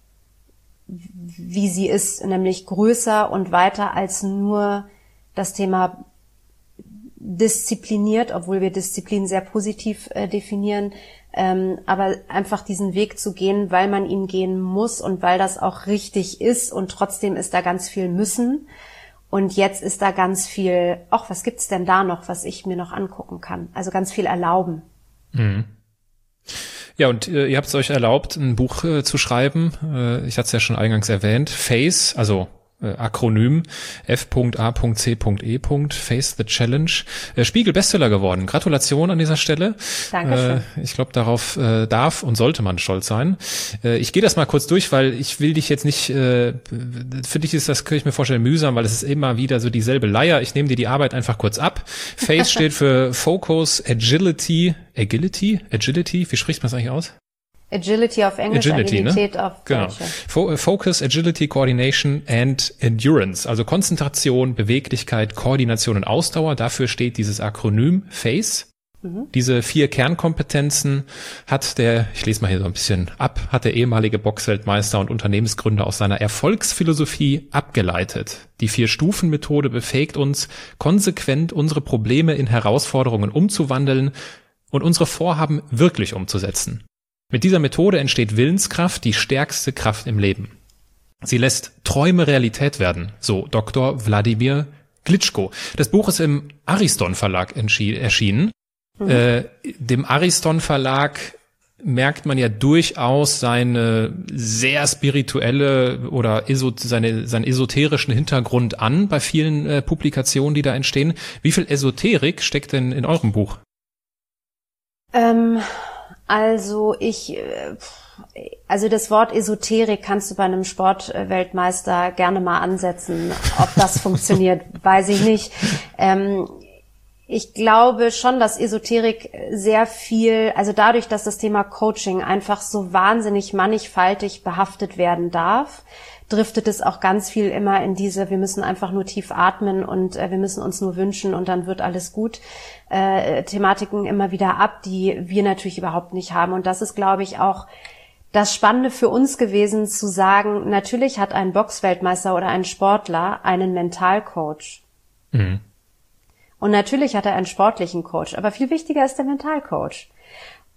wie sie ist, nämlich größer und weiter als nur das Thema diszipliniert, obwohl wir Disziplin sehr positiv definieren, aber einfach diesen Weg zu gehen, weil man ihn gehen muss und weil das auch richtig ist, und trotzdem ist da ganz viel müssen und jetzt ist da ganz viel, was gibt's denn da noch, was ich mir noch angucken kann? Also ganz viel erlauben. Mhm. Ja, und ihr habt es euch erlaubt, ein Buch zu schreiben. Ich hatte es ja schon eingangs erwähnt. FACE, also Akronym F.A.C.E. Face the Challenge. Spiegel Bestseller geworden. Gratulation an dieser Stelle. Dankeschön. Ich glaube, darauf darf und sollte man stolz sein. Ich gehe das mal kurz durch, weil ich will dich jetzt nicht, für dich ist das, kann ich mir vorstellen, mühsam, weil es ist immer wieder so dieselbe Leier. Ich nehme dir die Arbeit einfach kurz ab. FACE steht für Focus, Agility, wie spricht man das eigentlich aus? Agility auf Englisch, Agilität, ne? Auf Deutsch. Genau. Focus, Agility, Coordination and Endurance. Also Konzentration, Beweglichkeit, Koordination und Ausdauer. Dafür steht dieses Akronym FACE. Diese 4 Kernkompetenzen hat ich lese mal hier so ein bisschen ab, hat der ehemalige Boxweltmeister und Unternehmensgründer aus seiner Erfolgsphilosophie abgeleitet. Die 4-Stufen-Methode befähigt uns, konsequent unsere Probleme in Herausforderungen umzuwandeln und unsere Vorhaben wirklich umzusetzen. Mit dieser Methode entsteht Willenskraft, die stärkste Kraft im Leben. Sie lässt Träume Realität werden, so Dr. Wladimir Klitschko. Das Buch ist im Ariston Verlag erschienen. Dem Ariston Verlag merkt man ja durchaus seine sehr spirituelle oder seinen esoterischen Hintergrund an bei vielen Publikationen, die da entstehen. Wie viel Esoterik steckt denn in eurem Buch? Also das Wort Esoterik kannst du bei einem Sportweltmeister gerne mal ansetzen. Ob das funktioniert, weiß ich nicht. Ich glaube schon, dass Esoterik sehr viel, also dadurch, dass das Thema Coaching einfach so wahnsinnig mannigfaltig behaftet werden darf, driftet es auch ganz viel immer in diese, wir müssen einfach nur tief atmen und wir müssen uns nur wünschen und dann wird alles gut, Thematiken immer wieder ab, die wir natürlich überhaupt nicht haben. Und das ist, glaube ich, auch das Spannende für uns gewesen, zu sagen, natürlich hat ein Boxweltmeister oder ein Sportler einen Mentalcoach. Mhm. Und natürlich hat er einen sportlichen Coach, aber viel wichtiger ist der Mentalcoach.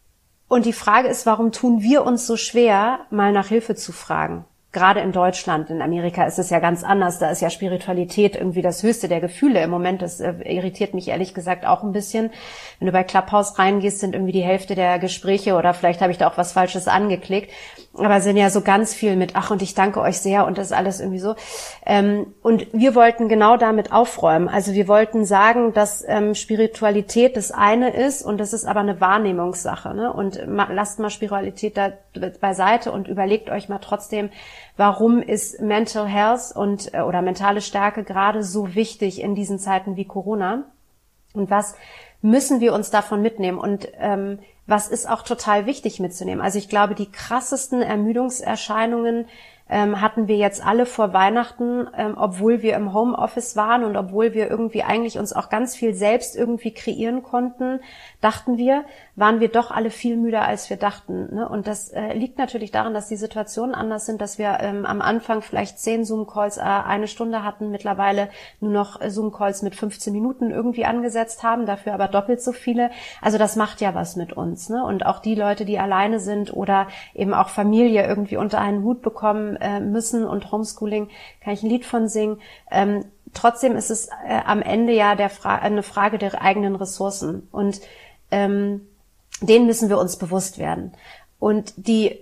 Und die Frage ist, warum tun wir uns so schwer, mal nach Hilfe zu fragen? Gerade in Deutschland, in Amerika ist es ja ganz anders. Da ist ja Spiritualität irgendwie das höchste der Gefühle. Im Moment, das irritiert mich ehrlich gesagt auch ein bisschen. Wenn du bei Clubhouse reingehst, sind irgendwie die Hälfte der Gespräche, oder vielleicht habe ich da auch was Falsches angeklickt, aber sind ja so ganz viel mit, ach, und ich danke euch sehr und das ist alles irgendwie so. Und wir wollten genau damit aufräumen. Also wir wollten sagen, dass Spiritualität das eine ist und das ist aber eine Wahrnehmungssache. Ne? Und lasst mal Spiritualität da beiseite und überlegt euch mal trotzdem, warum ist Mental Health oder mentale Stärke gerade so wichtig in diesen Zeiten wie Corona? Und was müssen wir uns davon mitnehmen? Und was ist auch total wichtig mitzunehmen? Also ich glaube, die krassesten Ermüdungserscheinungen hatten wir jetzt alle vor Weihnachten, obwohl wir im Homeoffice waren und obwohl wir irgendwie eigentlich uns auch ganz viel selbst irgendwie kreieren konnten, dachten wir, waren wir doch alle viel müder, als wir dachten. Ne? Und das liegt natürlich daran, dass die Situationen anders sind, dass wir am Anfang vielleicht 10 Zoom-Calls eine Stunde hatten, mittlerweile nur noch Zoom-Calls mit 15 Minuten irgendwie angesetzt haben, dafür aber doppelt so viele. Also das macht ja was mit uns. Ne? Und auch die Leute, die alleine sind oder eben auch Familie irgendwie unter einen Hut bekommen müssen und Homeschooling, kann ich ein Lied von singen. Trotzdem ist es am Ende ja eine Frage der eigenen Ressourcen und denen müssen wir uns bewusst werden. Und die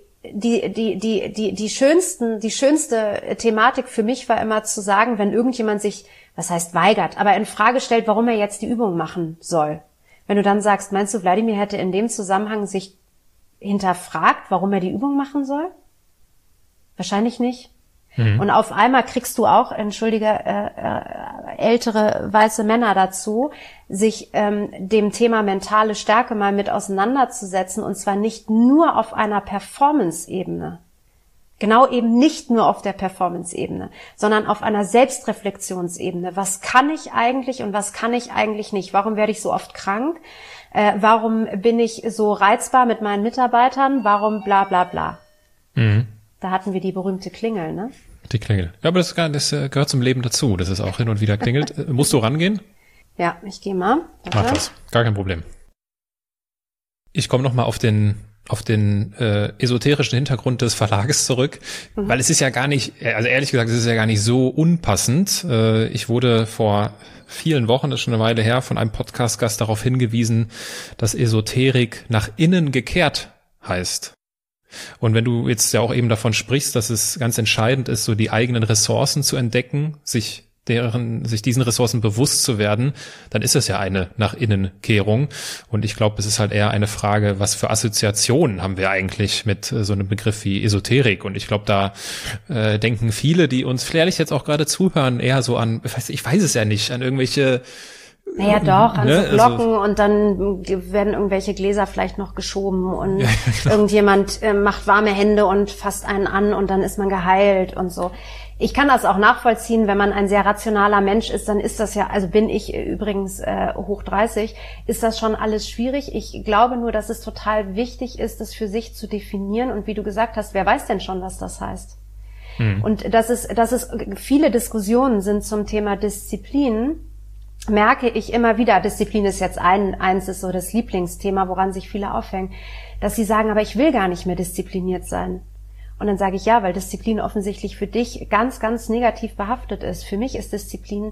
schönste Thematik für mich war immer zu sagen, wenn irgendjemand sich, was heißt weigert, aber in Frage stellt, warum er jetzt die Übung machen soll. Wenn du dann sagst, meinst du, Wladimir hätte in dem Zusammenhang sich hinterfragt, warum er die Übung machen soll? Wahrscheinlich nicht. Und auf einmal kriegst du auch, ältere weiße Männer dazu, sich dem Thema mentale Stärke mal mit auseinanderzusetzen, und zwar nicht nur auf einer Performance-Ebene. Genau eben nicht nur auf der Performance-Ebene, sondern auf einer Selbstreflexionsebene. Was kann ich eigentlich und was kann ich eigentlich nicht? Warum werde ich so oft krank? Warum bin ich so reizbar mit meinen Mitarbeitern? Warum bla bla bla? Da hatten wir die berühmte Klingel, ne? Die Klingel. Ja, aber das gehört zum Leben dazu, dass es auch hin und wieder klingelt. Musst du rangehen? Ja, ich gehe mal. Mach das. Gar kein Problem. Ich komme nochmal auf den esoterischen Hintergrund des Verlages zurück, weil es ist ja gar nicht, also ehrlich gesagt, es ist ja gar nicht so unpassend. Ich wurde vor vielen Wochen, das ist schon eine Weile her, von einem Podcast-Gast darauf hingewiesen, dass Esoterik nach innen gekehrt heißt. Und wenn du jetzt ja auch eben davon sprichst, dass es ganz entscheidend ist, so die eigenen Ressourcen zu entdecken, sich diesen Ressourcen bewusst zu werden, dann ist es ja eine Nach-Innen-Kehrung. Und ich glaube, es ist halt eher eine Frage, was für Assoziationen haben wir eigentlich mit so einem Begriff wie Esoterik. Und ich glaube, da denken viele, die uns vielleicht jetzt auch gerade zuhören, eher so an, ich weiß es ja nicht, an irgendwelche Naja, doch, an so Glocken, und dann werden irgendwelche Gläser vielleicht noch geschoben und irgendjemand macht warme Hände und fasst einen an und dann ist man geheilt und so. Ich kann das auch nachvollziehen, wenn man ein sehr rationaler Mensch ist, dann ist das ja, also bin ich übrigens hoch 30, ist das schon alles schwierig. Ich glaube nur, dass es total wichtig ist, das für sich zu definieren, und wie du gesagt hast, wer weiß denn schon, was das heißt? Und dass es viele Diskussionen sind zum Thema Disziplin, merke ich immer wieder. Disziplin ist jetzt eins ist so das Lieblingsthema, woran sich viele aufhängen, dass sie sagen, aber ich will gar nicht mehr diszipliniert sein. Und dann sage ich, ja, weil Disziplin offensichtlich für dich ganz, ganz negativ behaftet ist. Für mich ist Disziplin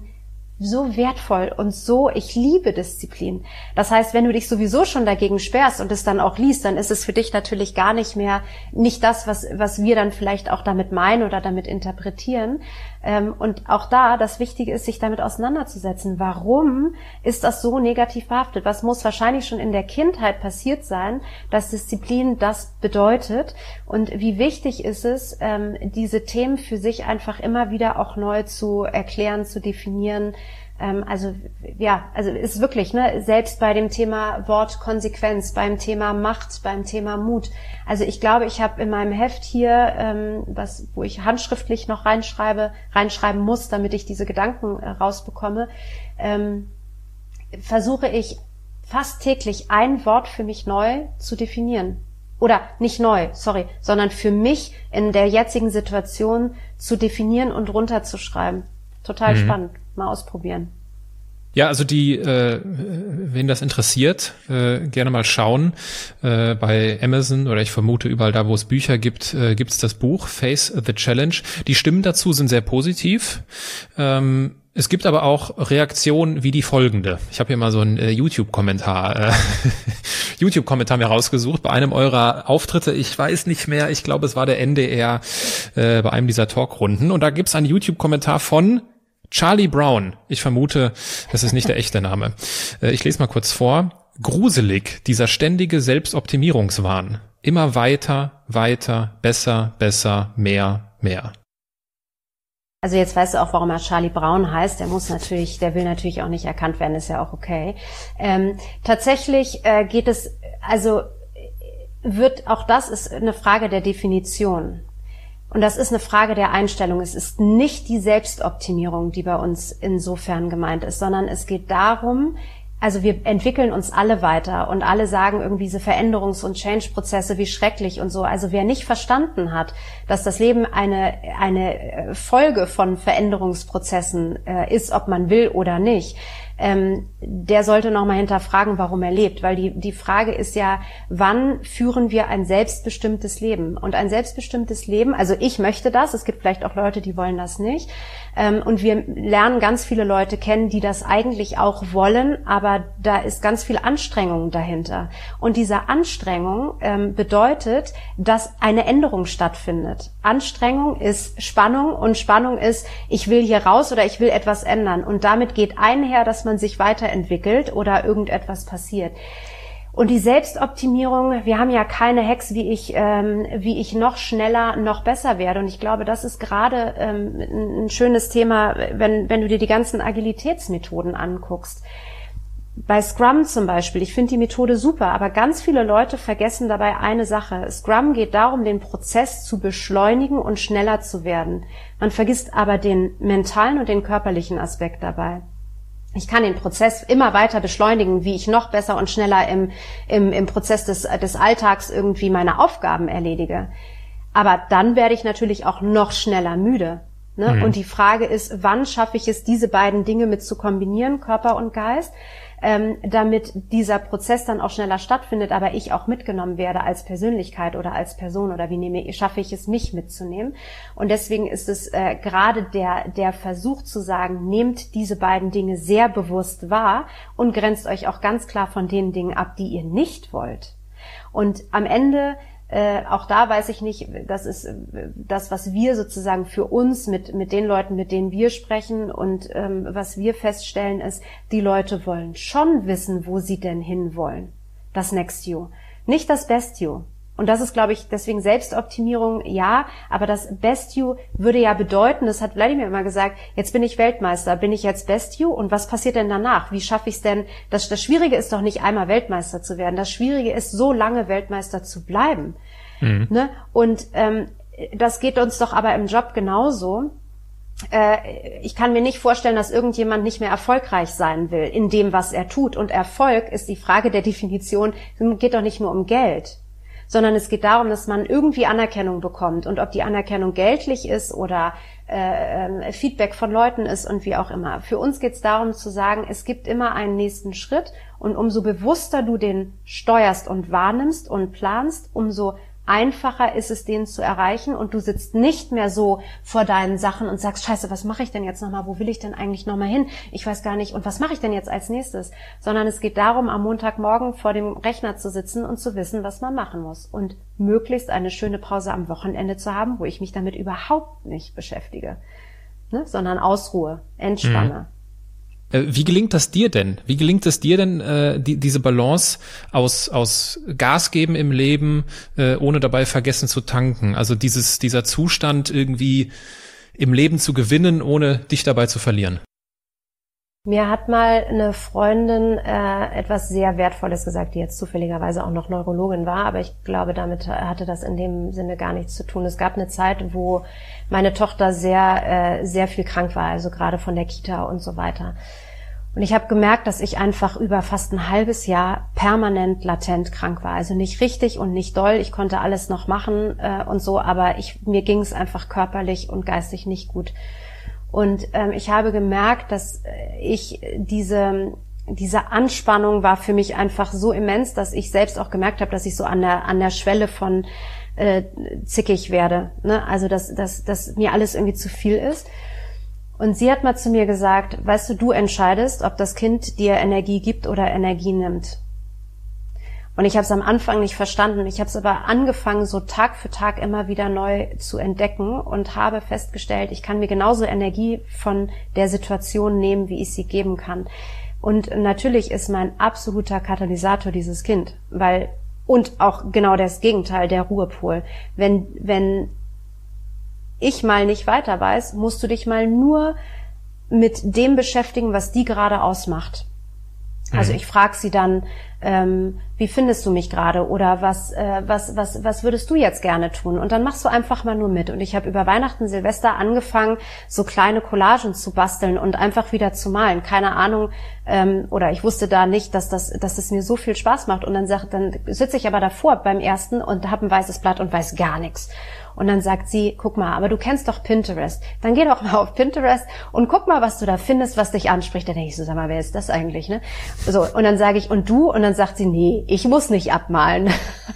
so wertvoll und so, ich liebe Disziplin. Das heißt, wenn du dich sowieso schon dagegen sperrst und es dann auch liest, dann ist es für dich natürlich gar nicht mehr, nicht das, was wir dann vielleicht auch damit meinen oder damit interpretieren. Und auch da, das Wichtige ist, sich damit auseinanderzusetzen. Warum ist das so negativ behaftet? Was muss wahrscheinlich schon in der Kindheit passiert sein, dass Disziplin das bedeutet? Und wie wichtig ist es, diese Themen für sich einfach immer wieder auch neu zu erklären, zu definieren? Also ist wirklich, ne, selbst bei dem Thema Wort Konsequenz, beim Thema Macht, beim Thema Mut. Also ich glaube, ich habe in meinem Heft hier, wo ich handschriftlich noch reinschreiben muss, damit ich diese Gedanken rausbekomme, versuche ich fast täglich ein Wort für mich neu zu definieren. Oder nicht neu, sondern für mich in der jetzigen Situation zu definieren und runterzuschreiben. Total spannend. Mal ausprobieren. Ja, also wen das interessiert, gerne mal schauen. Bei Amazon oder ich vermute überall da, wo es Bücher gibt, gibt's das Buch Face the Challenge. Die Stimmen dazu sind sehr positiv. Es gibt aber auch Reaktionen wie die folgende. Ich habe hier mal so einen YouTube-Kommentar mir rausgesucht bei einem eurer Auftritte. Ich weiß nicht mehr, ich glaube, es war der NDR bei einem dieser Talkrunden. Und da gibt's einen YouTube-Kommentar von Charlie Brown. Ich vermute, das ist nicht der echte Name. Ich lese mal kurz vor. Gruselig, dieser ständige Selbstoptimierungswahn. Immer weiter, weiter, besser, mehr. Also jetzt weißt du auch, warum er Charlie Brown heißt. Der will natürlich auch nicht erkannt werden, ist ja auch okay. Tatsächlich das ist eine Frage der Definition. Und das ist eine Frage der Einstellung. Es ist nicht die Selbstoptimierung, die bei uns insofern gemeint ist, sondern es geht darum, also wir entwickeln uns alle weiter und alle sagen irgendwie diese Veränderungs- und Change-Prozesse, wie schrecklich und so. Also wer nicht verstanden hat, dass das Leben eine Folge von Veränderungsprozessen ist, ob man will oder nicht, der sollte nochmal hinterfragen, warum er lebt. Weil die Frage ist ja, wann führen wir ein selbstbestimmtes Leben? Und ein selbstbestimmtes Leben, also ich möchte das, es gibt vielleicht auch Leute, die wollen das nicht. Und wir lernen ganz viele Leute kennen, die das eigentlich auch wollen, aber da ist ganz viel Anstrengung dahinter. Und diese Anstrengung bedeutet, dass eine Änderung stattfindet. Anstrengung ist Spannung und Spannung ist, ich will hier raus oder ich will etwas ändern. Und damit geht einher, dass man sich weiterentwickelt oder irgendetwas passiert. Und die Selbstoptimierung, wir haben ja keine Hacks, wie ich noch schneller, noch besser werde. Und ich glaube, das ist gerade ein schönes Thema, wenn du dir die ganzen Agilitätsmethoden anguckst. Bei Scrum zum Beispiel, ich finde die Methode super, aber ganz viele Leute vergessen dabei eine Sache. Scrum geht darum, den Prozess zu beschleunigen und schneller zu werden. Man vergisst aber den mentalen und den körperlichen Aspekt dabei. Ich kann den Prozess immer weiter beschleunigen, wie ich noch besser und schneller im Prozess des Alltags irgendwie meine Aufgaben erledige. Aber dann werde ich natürlich auch noch schneller müde. Ne? Und die Frage ist, wann schaffe ich es, diese beiden Dinge mit zu kombinieren, Körper und Geist, damit dieser Prozess dann auch schneller stattfindet, aber ich auch mitgenommen werde als Persönlichkeit oder als Person oder schaffe ich es, mich mitzunehmen. Und deswegen ist es gerade der Versuch zu sagen, nehmt diese beiden Dinge sehr bewusst wahr und grenzt euch auch ganz klar von den Dingen ab, die ihr nicht wollt. Und am Ende auch da weiß ich nicht, das ist das, was wir sozusagen für uns mit den Leuten, mit denen wir sprechen und was wir feststellen ist, die Leute wollen schon wissen, wo sie denn hinwollen. Das Next You. Nicht das Best You. Und das ist, glaube ich, deswegen Selbstoptimierung, ja, aber das Best You würde ja bedeuten, das hat Wladimir immer gesagt, jetzt bin ich Weltmeister, bin ich jetzt Best You und was passiert denn danach? Wie schaffe ich es denn? Das Schwierige ist doch nicht einmal Weltmeister zu werden, das Schwierige ist, so lange Weltmeister zu bleiben. Ne? Und das geht uns doch aber im Job genauso. Ich kann mir nicht vorstellen, dass irgendjemand nicht mehr erfolgreich sein will in dem, was er tut. Und Erfolg ist die Frage der Definition, es geht doch nicht nur um Geld, sondern es geht darum, dass man irgendwie Anerkennung bekommt. Und ob die Anerkennung geldlich ist oder Feedback von Leuten ist und wie auch immer. Für uns geht es darum zu sagen, es gibt immer einen nächsten Schritt und umso bewusster du den steuerst und wahrnimmst und planst, umso einfacher ist es, den zu erreichen und du sitzt nicht mehr so vor deinen Sachen und sagst, scheiße, was mache ich denn jetzt nochmal, wo will ich denn eigentlich nochmal hin, ich weiß gar nicht und was mache ich denn jetzt als nächstes, sondern es geht darum, am Montagmorgen vor dem Rechner zu sitzen und zu wissen, was man machen muss und möglichst eine schöne Pause am Wochenende zu haben, wo ich mich damit überhaupt nicht beschäftige, ne, sondern ausruhe, entspanne. Wie gelingt das dir denn? Wie gelingt es dir denn, diese Balance aus Gas geben im Leben, ohne dabei vergessen zu tanken? Also dieser Zustand irgendwie im Leben zu gewinnen, ohne dich dabei zu verlieren? Mir hat mal eine Freundin etwas sehr Wertvolles gesagt, die jetzt zufälligerweise auch noch Neurologin war, aber ich glaube, damit hatte das in dem Sinne gar nichts zu tun. Es gab eine Zeit, wo meine Tochter sehr viel krank war, also gerade von der Kita und so weiter. Und ich habe gemerkt, dass ich einfach über fast ein halbes Jahr permanent latent krank war. Also nicht richtig und nicht doll. Ich konnte alles noch machen und so, aber mir ging es einfach körperlich und geistig nicht gut. Und ich habe gemerkt, dass diese Anspannung war für mich einfach so immens, dass ich selbst auch gemerkt habe, dass ich so an der Schwelle von zickig werde, ne? Also dass mir alles irgendwie zu viel ist. Und sie hat mal zu mir gesagt, weißt du entscheidest, ob das Kind dir Energie gibt oder Energie nimmt. Und ich habe es am Anfang nicht verstanden. Ich habe es aber angefangen, so Tag für Tag immer wieder neu zu entdecken und habe festgestellt, ich kann mir genauso Energie von der Situation nehmen, wie ich sie geben kann. Und natürlich ist mein absoluter Katalysator dieses Kind, und auch genau das Gegenteil, der Ruhepol. Wenn ich mal nicht weiter weiß, musst du dich mal nur mit dem beschäftigen, was die gerade ausmacht. Also ich frage sie dann, wie findest du mich gerade oder was würdest du jetzt gerne tun? Und dann machst du einfach mal nur mit. Und ich habe über Weihnachten, Silvester angefangen, so kleine Collagen zu basteln und einfach wieder zu malen. Keine Ahnung, oder ich wusste da nicht, dass es mir so viel Spaß macht. Und dann sitze ich aber davor beim ersten und habe ein weißes Blatt und weiß gar nichts. Und dann sagt sie, guck mal, aber du kennst doch Pinterest. Dann geh doch mal auf Pinterest und guck mal, was du da findest, was dich anspricht. Da denke ich so, sag mal, wer ist das eigentlich, ne? So, und dann sage ich, und du? Und dann sagt sie, nee, ich muss nicht abmalen.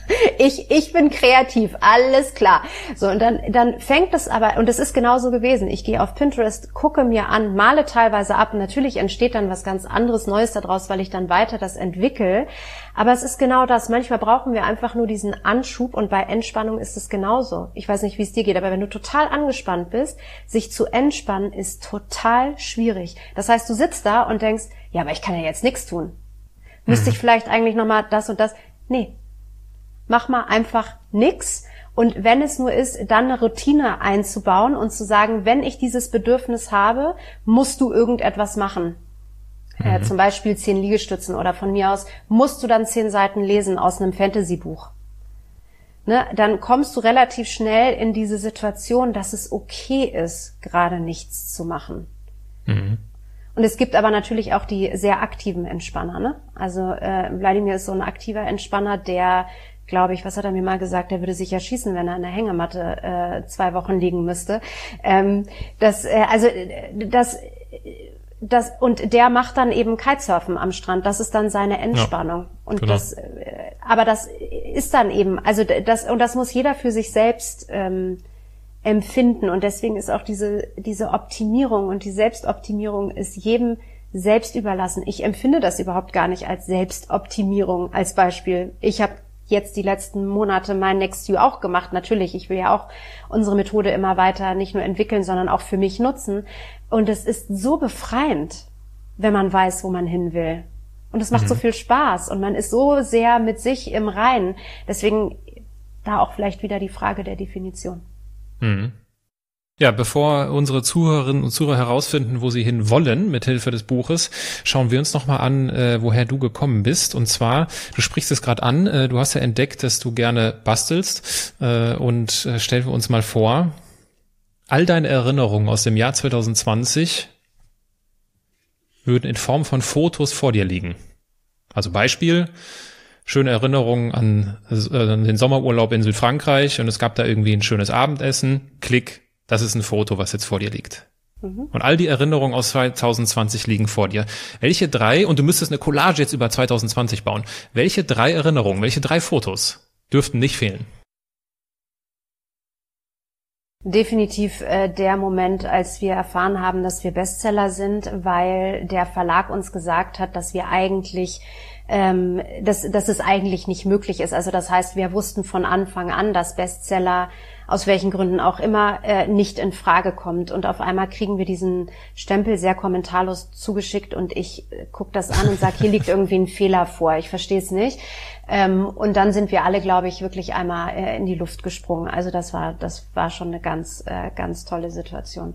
Ich bin kreativ, alles klar. So, und dann fängt es aber, und es ist genauso gewesen. Ich gehe auf Pinterest, gucke mir an, male teilweise ab. Natürlich entsteht dann was ganz anderes, Neues daraus, weil ich dann weiter das entwickle. Aber es ist genau das. Manchmal brauchen wir einfach nur diesen Anschub und bei Entspannung ist es genauso. Ich weiß nicht, wie es dir geht, aber wenn du total angespannt bist, sich zu entspannen ist total schwierig. Das heißt, du sitzt da und denkst, ja, aber ich kann ja jetzt nichts tun. Müsste ich vielleicht eigentlich nochmal das und das? Nee. Mach mal einfach nix. Und wenn es nur ist, dann eine Routine einzubauen und zu sagen, wenn ich dieses Bedürfnis habe, musst du irgendetwas machen. Zum Beispiel 10 Liegestützen oder von mir aus musst du dann 10 Seiten lesen aus einem Fantasy-Buch. Ne, dann kommst du relativ schnell in diese Situation, dass es okay ist, gerade nichts zu machen. Und es gibt aber natürlich auch die sehr aktiven Entspanner. Ne? Also Wladimir ist so ein aktiver Entspanner, der, glaube ich, was hat er mir mal gesagt, der würde sich ja schießen, wenn er in der Hängematte 2 Wochen liegen müsste. Und der macht dann eben Kitesurfen am Strand. Das ist dann seine Entspannung. Ja, und genau. Aber das ist dann eben, also das muss jeder für sich selbst empfinden. Und deswegen ist auch diese Optimierung und die Selbstoptimierung ist jedem selbst überlassen. Ich empfinde das überhaupt gar nicht als Selbstoptimierung. Als Beispiel, ich habe jetzt die letzten Monate mein Next You auch gemacht. Natürlich, ich will ja auch unsere Methode immer weiter nicht nur entwickeln, sondern auch für mich nutzen. Und es ist so befreiend, wenn man weiß, wo man hin will. Und es macht so viel Spaß und man ist so sehr mit sich im Reinen. Deswegen da auch vielleicht wieder die Frage der Definition. Ja, bevor unsere Zuhörerinnen und Zuhörer herausfinden, wo sie hin wollen, mit Hilfe des Buches, schauen wir uns nochmal an, woher du gekommen bist. Und zwar, du sprichst es gerade an, du hast ja entdeckt, dass du gerne bastelst und stellen wir uns mal vor, all deine Erinnerungen aus dem Jahr 2020 würden in Form von Fotos vor dir liegen. Also Beispiel, schöne Erinnerungen an den Sommerurlaub in Südfrankreich und es gab da irgendwie ein schönes Abendessen, Klick. Das ist ein Foto, was jetzt vor dir liegt. Und all die Erinnerungen aus 2020 liegen vor dir. Welche 3, und du müsstest eine Collage jetzt über 2020 bauen, welche 3 Erinnerungen, welche 3 Fotos dürften nicht fehlen? Definitiv der Moment, als wir erfahren haben, dass wir Bestseller sind, weil der Verlag uns gesagt hat, dass wir eigentlich dass es eigentlich nicht möglich ist. Also das heißt, wir wussten von Anfang an, dass Bestseller aus welchen Gründen auch immer nicht in Frage kommt. Und auf einmal kriegen wir diesen Stempel sehr kommentarlos zugeschickt und ich gucke das an und sage, hier liegt irgendwie ein Fehler vor, ich verstehe es nicht. Und dann sind wir alle, glaube ich, wirklich einmal in die Luft gesprungen. Also das war schon eine ganz tolle Situation.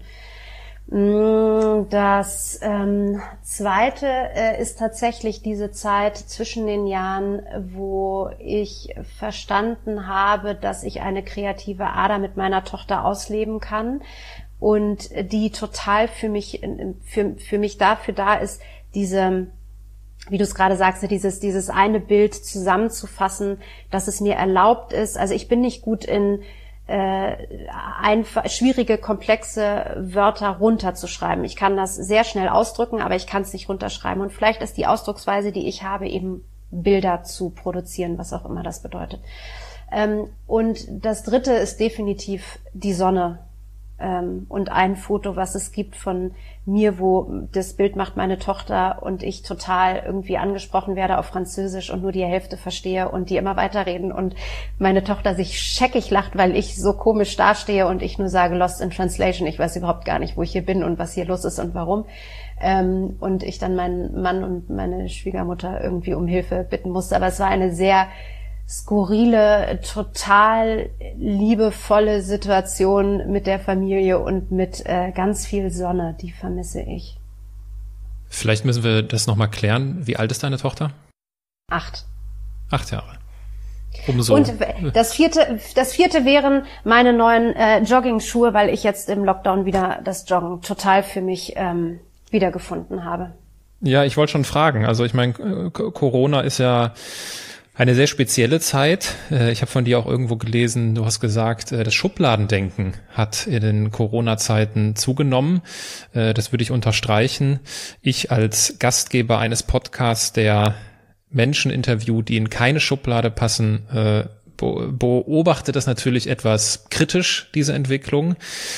Das Zweite ist tatsächlich diese Zeit zwischen den Jahren, wo ich verstanden habe, dass ich eine kreative Ader mit meiner Tochter ausleben kann und die total für mich dafür da ist, diese, wie du es gerade sagst, dieses eine Bild zusammenzufassen, dass es mir erlaubt ist. Also ich bin nicht gut in einfach schwierige, komplexe Wörter runterzuschreiben. Ich kann das sehr schnell ausdrücken, aber ich kann es nicht runterschreiben. Und vielleicht ist die Ausdrucksweise, die ich habe, eben Bilder zu produzieren, was auch immer das bedeutet. Und das dritte ist definitiv die Sonne. Und ein Foto, was es gibt von mir, wo das Bild macht meine Tochter und ich total irgendwie angesprochen werde auf Französisch und nur die Hälfte verstehe und die immer weiterreden und meine Tochter sich scheckig lacht, weil ich so komisch dastehe und ich nur sage Lost in Translation, ich weiß überhaupt gar nicht, wo ich hier bin und was hier los ist und warum. Und ich dann meinen Mann und meine Schwiegermutter irgendwie um Hilfe bitten musste. Aber es war eine sehr skurrile, total liebevolle Situation mit der Familie und mit ganz viel Sonne, die vermisse ich. Vielleicht müssen wir das nochmal klären. Wie alt ist deine Tochter? 8. 8 Jahre. Umso. Und das vierte wären meine neuen Jogging-Schuhe, weil ich jetzt im Lockdown wieder das Joggen total für mich wiedergefunden habe. Ja, ich wollte schon fragen. Also ich meine, Corona ist ja eine sehr spezielle Zeit. Ich habe von dir auch irgendwo gelesen, du hast gesagt, das Schubladendenken hat in den Corona-Zeiten zugenommen. Das würde ich unterstreichen. Ich als Gastgeber eines Podcasts, der Menschen interviewt, die in keine Schublade passen, beobachte das natürlich etwas kritisch, diese Entwicklung.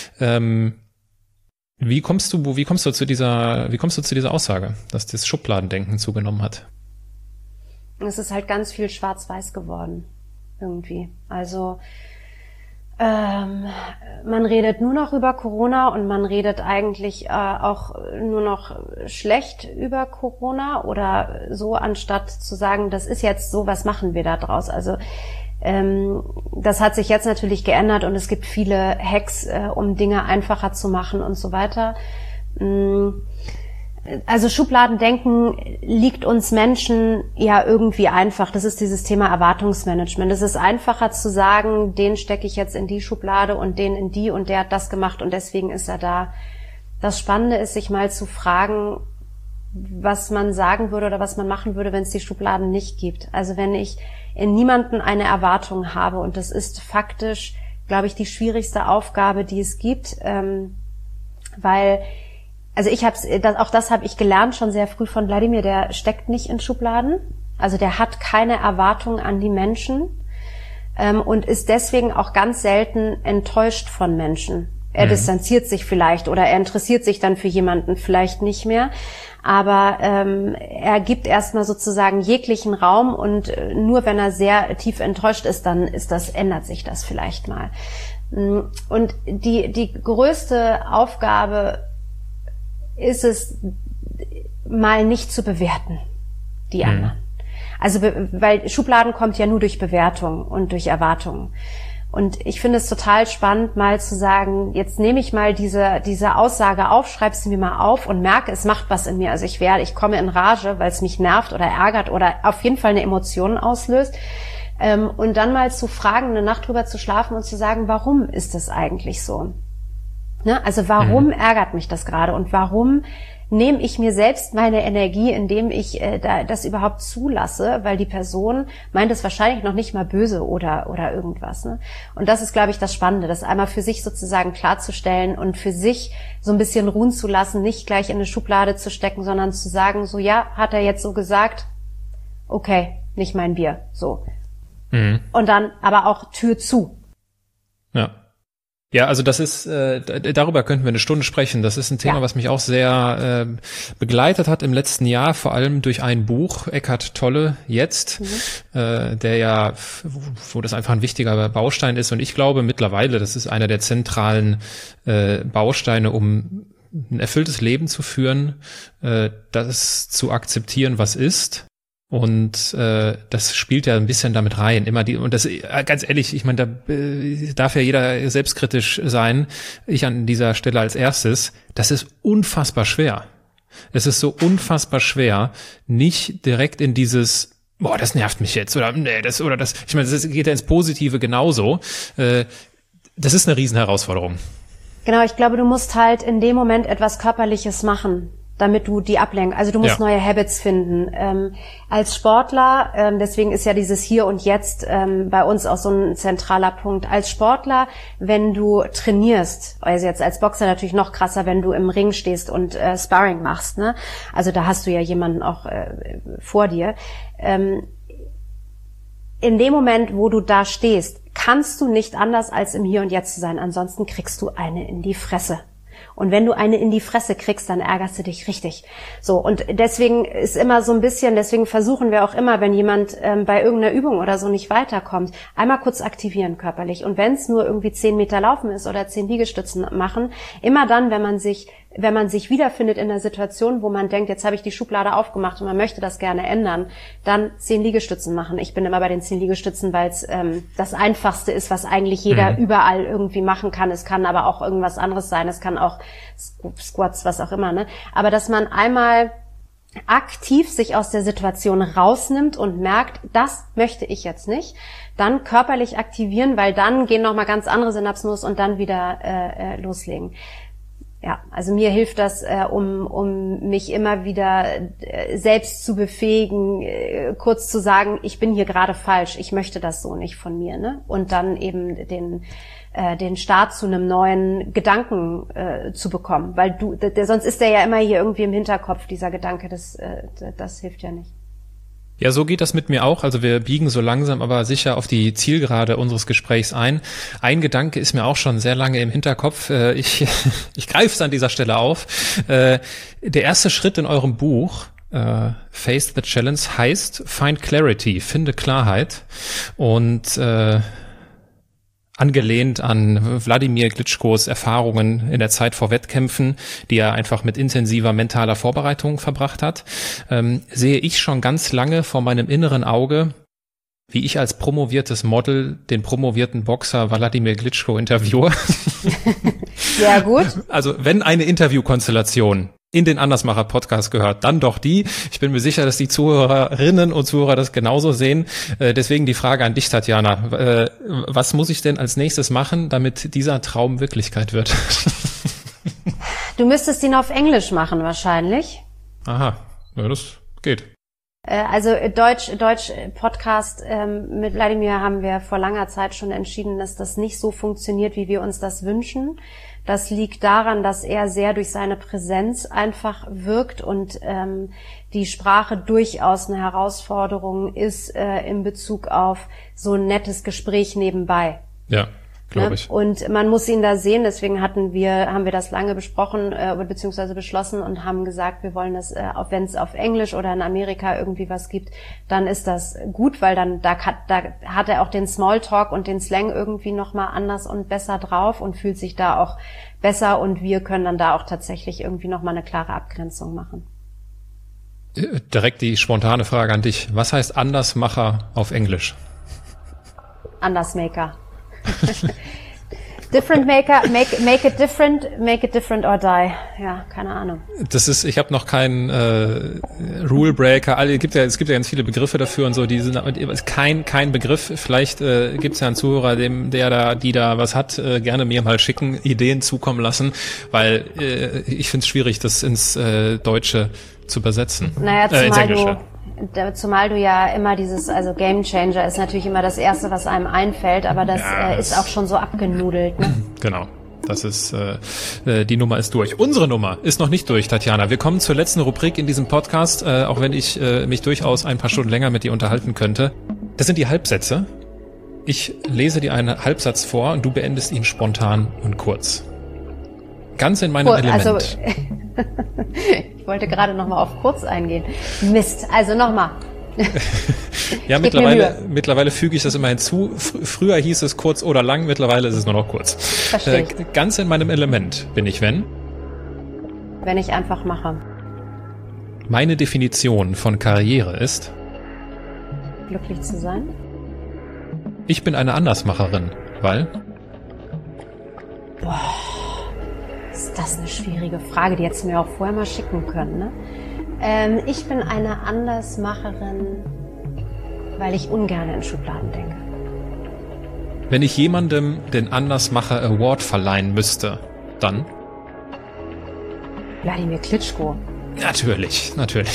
Wie kommst du zu dieser Aussage, dass das Schubladendenken zugenommen hat? Es ist halt ganz viel schwarz-weiß geworden, irgendwie. Also man redet nur noch über Corona und man redet eigentlich auch nur noch schlecht über Corona oder so, anstatt zu sagen, das ist jetzt so, was machen wir da draus? Also das hat sich jetzt natürlich geändert und es gibt viele Hacks, um Dinge einfacher zu machen und so weiter. Also Schubladendenken liegt uns Menschen ja irgendwie einfach. Das ist dieses Thema Erwartungsmanagement. Es ist einfacher zu sagen, den stecke ich jetzt in die Schublade und den in die und der hat das gemacht und deswegen ist er da. Das Spannende ist, sich mal zu fragen, was man sagen würde oder was man machen würde, wenn es die Schubladen nicht gibt. Also wenn ich in niemanden eine Erwartung habe und das ist faktisch, glaube ich, die schwierigste Aufgabe, die es gibt, weil also das habe ich gelernt schon sehr früh von Wladimir, der steckt nicht in Schubladen, also der hat keine Erwartung an die Menschen und ist deswegen auch ganz selten enttäuscht von Menschen. Er distanziert sich vielleicht oder er interessiert sich dann für jemanden vielleicht nicht mehr, aber er gibt erstmal sozusagen jeglichen Raum und nur wenn er sehr tief enttäuscht ist, dann ändert sich das vielleicht mal. Und die größte Aufgabe ist es, mal nicht zu bewerten, die anderen. Also, weil Schubladen kommt ja nur durch Bewertung und durch Erwartungen. Und ich finde es total spannend, mal zu sagen, jetzt nehme ich mal diese Aussage auf, schreibe sie mir mal auf und merke, es macht was in mir. Also ich komme in Rage, weil es mich nervt oder ärgert oder auf jeden Fall eine Emotion auslöst. Und dann mal zu fragen, eine Nacht drüber zu schlafen und zu sagen, warum ist das eigentlich so? Ne? Also warum ärgert mich das gerade und warum nehme ich mir selbst meine Energie, indem ich das überhaupt zulasse, weil die Person meint es wahrscheinlich noch nicht mal böse oder irgendwas. Ne? Und das ist, glaube ich, das Spannende, das einmal für sich sozusagen klarzustellen und für sich so ein bisschen ruhen zu lassen, nicht gleich in eine Schublade zu stecken, sondern zu sagen, so ja, hat er jetzt so gesagt, okay, nicht mein Bier, so. Und dann aber auch Tür zu. Ja. Ja, also das ist, darüber könnten wir eine Stunde sprechen. Das ist ein Thema, was mich auch sehr begleitet hat im letzten Jahr, vor allem durch ein Buch, Eckhart Tolle, jetzt, der ja, wo das einfach ein wichtiger Baustein ist. Und ich glaube mittlerweile, das ist einer der zentralen Bausteine, um ein erfülltes Leben zu führen, das zu akzeptieren, was ist. Und das spielt ja ein bisschen damit rein. Und das, ganz ehrlich, ich meine, da darf ja jeder selbstkritisch sein. Ich an dieser Stelle als erstes. Das ist unfassbar schwer. Es ist so unfassbar schwer, nicht direkt in dieses, boah, das nervt mich jetzt oder nee, das. Ich meine, das geht ja ins Positive genauso. Das ist eine Riesenherausforderung. Genau, ich glaube, du musst halt in dem Moment etwas Körperliches machen. damit du die Ablenkung, also du musst neue Habits finden. Als Sportler, deswegen ist ja dieses Hier und Jetzt bei uns auch so ein zentraler Punkt. Als Sportler, wenn du trainierst, also jetzt als Boxer natürlich noch krasser, wenn du im Ring stehst und Sparring machst, ne? Also da hast du ja jemanden auch vor dir. In dem Moment, wo du da stehst, kannst du nicht anders als im Hier und Jetzt zu sein. Ansonsten kriegst du eine in die Fresse. Und wenn du eine in die Fresse kriegst, dann ärgerst du dich richtig. So, und deswegen ist immer so ein bisschen, deswegen versuchen wir auch immer, wenn jemand bei irgendeiner Übung oder so nicht weiterkommt, einmal kurz aktivieren körperlich. Und wenn es nur irgendwie 10 Meter laufen ist oder 10 Liegestützen machen, immer dann, wenn man sich wiederfindet in der Situation, wo man denkt, jetzt habe ich die Schublade aufgemacht und man möchte das gerne ändern, dann 10 Liegestützen machen. Ich bin immer bei den 10 Liegestützen, weil es das Einfachste ist, was eigentlich jeder überall irgendwie machen kann. Es kann aber auch irgendwas anderes sein. Es kann auch Squats, was auch immer, ne? Aber dass man einmal aktiv sich aus der Situation rausnimmt und merkt, das möchte ich jetzt nicht, dann körperlich aktivieren, weil dann gehen nochmal ganz andere Synapsen los und dann wieder loslegen. Ja, also mir hilft das, um mich immer wieder selbst zu befähigen, kurz zu sagen, ich bin hier gerade falsch, ich möchte das so nicht von mir, ne? Und dann eben den Start zu einem neuen Gedanken zu bekommen, weil sonst ist der ja immer hier irgendwie im Hinterkopf, dieser Gedanke, das hilft ja nicht. Ja, so geht das mit mir auch. Also wir biegen so langsam aber sicher auf die Zielgerade unseres Gesprächs ein. Ein Gedanke ist mir auch schon sehr lange im Hinterkopf. Ich greife es an dieser Stelle auf. Der erste Schritt in eurem Buch, Face the Challenge, heißt Find Clarity, finde Klarheit. Und angelehnt an Wladimir Klitschkos Erfahrungen in der Zeit vor Wettkämpfen, die er einfach mit intensiver mentaler Vorbereitung verbracht hat, sehe ich schon ganz lange vor meinem inneren Auge, wie ich als promoviertes Model den promovierten Boxer Wladimir Klitschko interviewe. Sehr gut. Also wenn eine Interviewkonstellation in den Andersmacher-Podcast gehört, dann doch die. Ich bin mir sicher, dass die Zuhörerinnen und Zuhörer das genauso sehen. Deswegen die Frage an dich, Tatjana. Was muss ich denn als nächstes machen, damit dieser Traum Wirklichkeit wird? Du müsstest ihn auf Englisch machen wahrscheinlich. Aha, ja, das geht. Also Deutsch Podcast mit Wladimir haben wir vor langer Zeit schon entschieden, dass das nicht so funktioniert, wie wir uns das wünschen. Das liegt daran, dass er sehr durch seine Präsenz einfach wirkt und die Sprache durchaus eine Herausforderung ist in Bezug auf so ein nettes Gespräch nebenbei. Ja, glaube ich. Und man muss ihn da sehen, deswegen haben wir das lange besprochen beziehungsweise beschlossen und haben gesagt, wir wollen das, wenn es auf Englisch oder in Amerika irgendwie was gibt, dann ist das gut, weil dann da hat er auch den Smalltalk und den Slang irgendwie nochmal anders und besser drauf und fühlt sich da auch besser und wir können dann da auch tatsächlich irgendwie nochmal eine klare Abgrenzung machen. Direkt die spontane Frage an dich. Was heißt Andersmacher auf Englisch? Andersmaker. Different maker, make it different or die. Ja, keine Ahnung. Ich habe noch keinen Rule Breaker. Es gibt ja ganz viele Begriffe dafür und so. Die sind kein Begriff. Vielleicht gibt's ja einen Zuhörer, die da was hat, gerne mir mal schicken, Ideen zukommen lassen, weil ich finde es schwierig, das ins Deutsche zu übersetzen. Naja, zumal du ja immer also Game Changer ist natürlich immer das Erste, was einem einfällt, aber das ist auch schon so abgenudelt, ne? Genau. Das ist, die Nummer ist durch. Unsere Nummer ist noch nicht durch, Tatjana. Wir kommen zur letzten Rubrik in diesem Podcast, auch wenn ich mich durchaus ein paar Stunden länger mit dir unterhalten könnte. Das sind die Halbsätze. Ich lese dir einen Halbsatz vor und du beendest ihn spontan und kurz. Ganz in meinem Element. Also, ich wollte gerade nochmal auf kurz eingehen. Mist, also nochmal. Ja, mittlerweile füge ich das immer hinzu. Früher hieß es kurz oder lang, mittlerweile ist es nur noch kurz. Verstehe ich. Ganz in meinem Element bin ich, wenn ich einfach mache. Meine Definition von Karriere ist glücklich zu sein. Ich bin eine Andersmacherin, weil Boah, ist das eine schwierige Frage, die hättest du mir auch vorher mal schicken können, ne? Ich bin eine Andersmacherin, weil ich ungern in Schubladen denke. Wenn ich jemandem den Andersmacher Award verleihen müsste, dann? Wladimir Klitschko. Natürlich.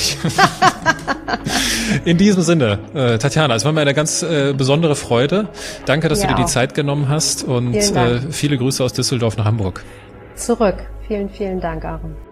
In diesem Sinne, Tatjana, es war mir eine ganz besondere Freude. Danke, dass du dir die Zeit genommen hast und viele Grüße aus Düsseldorf nach Hamburg. Zurück. Vielen, vielen Dank, Aaron.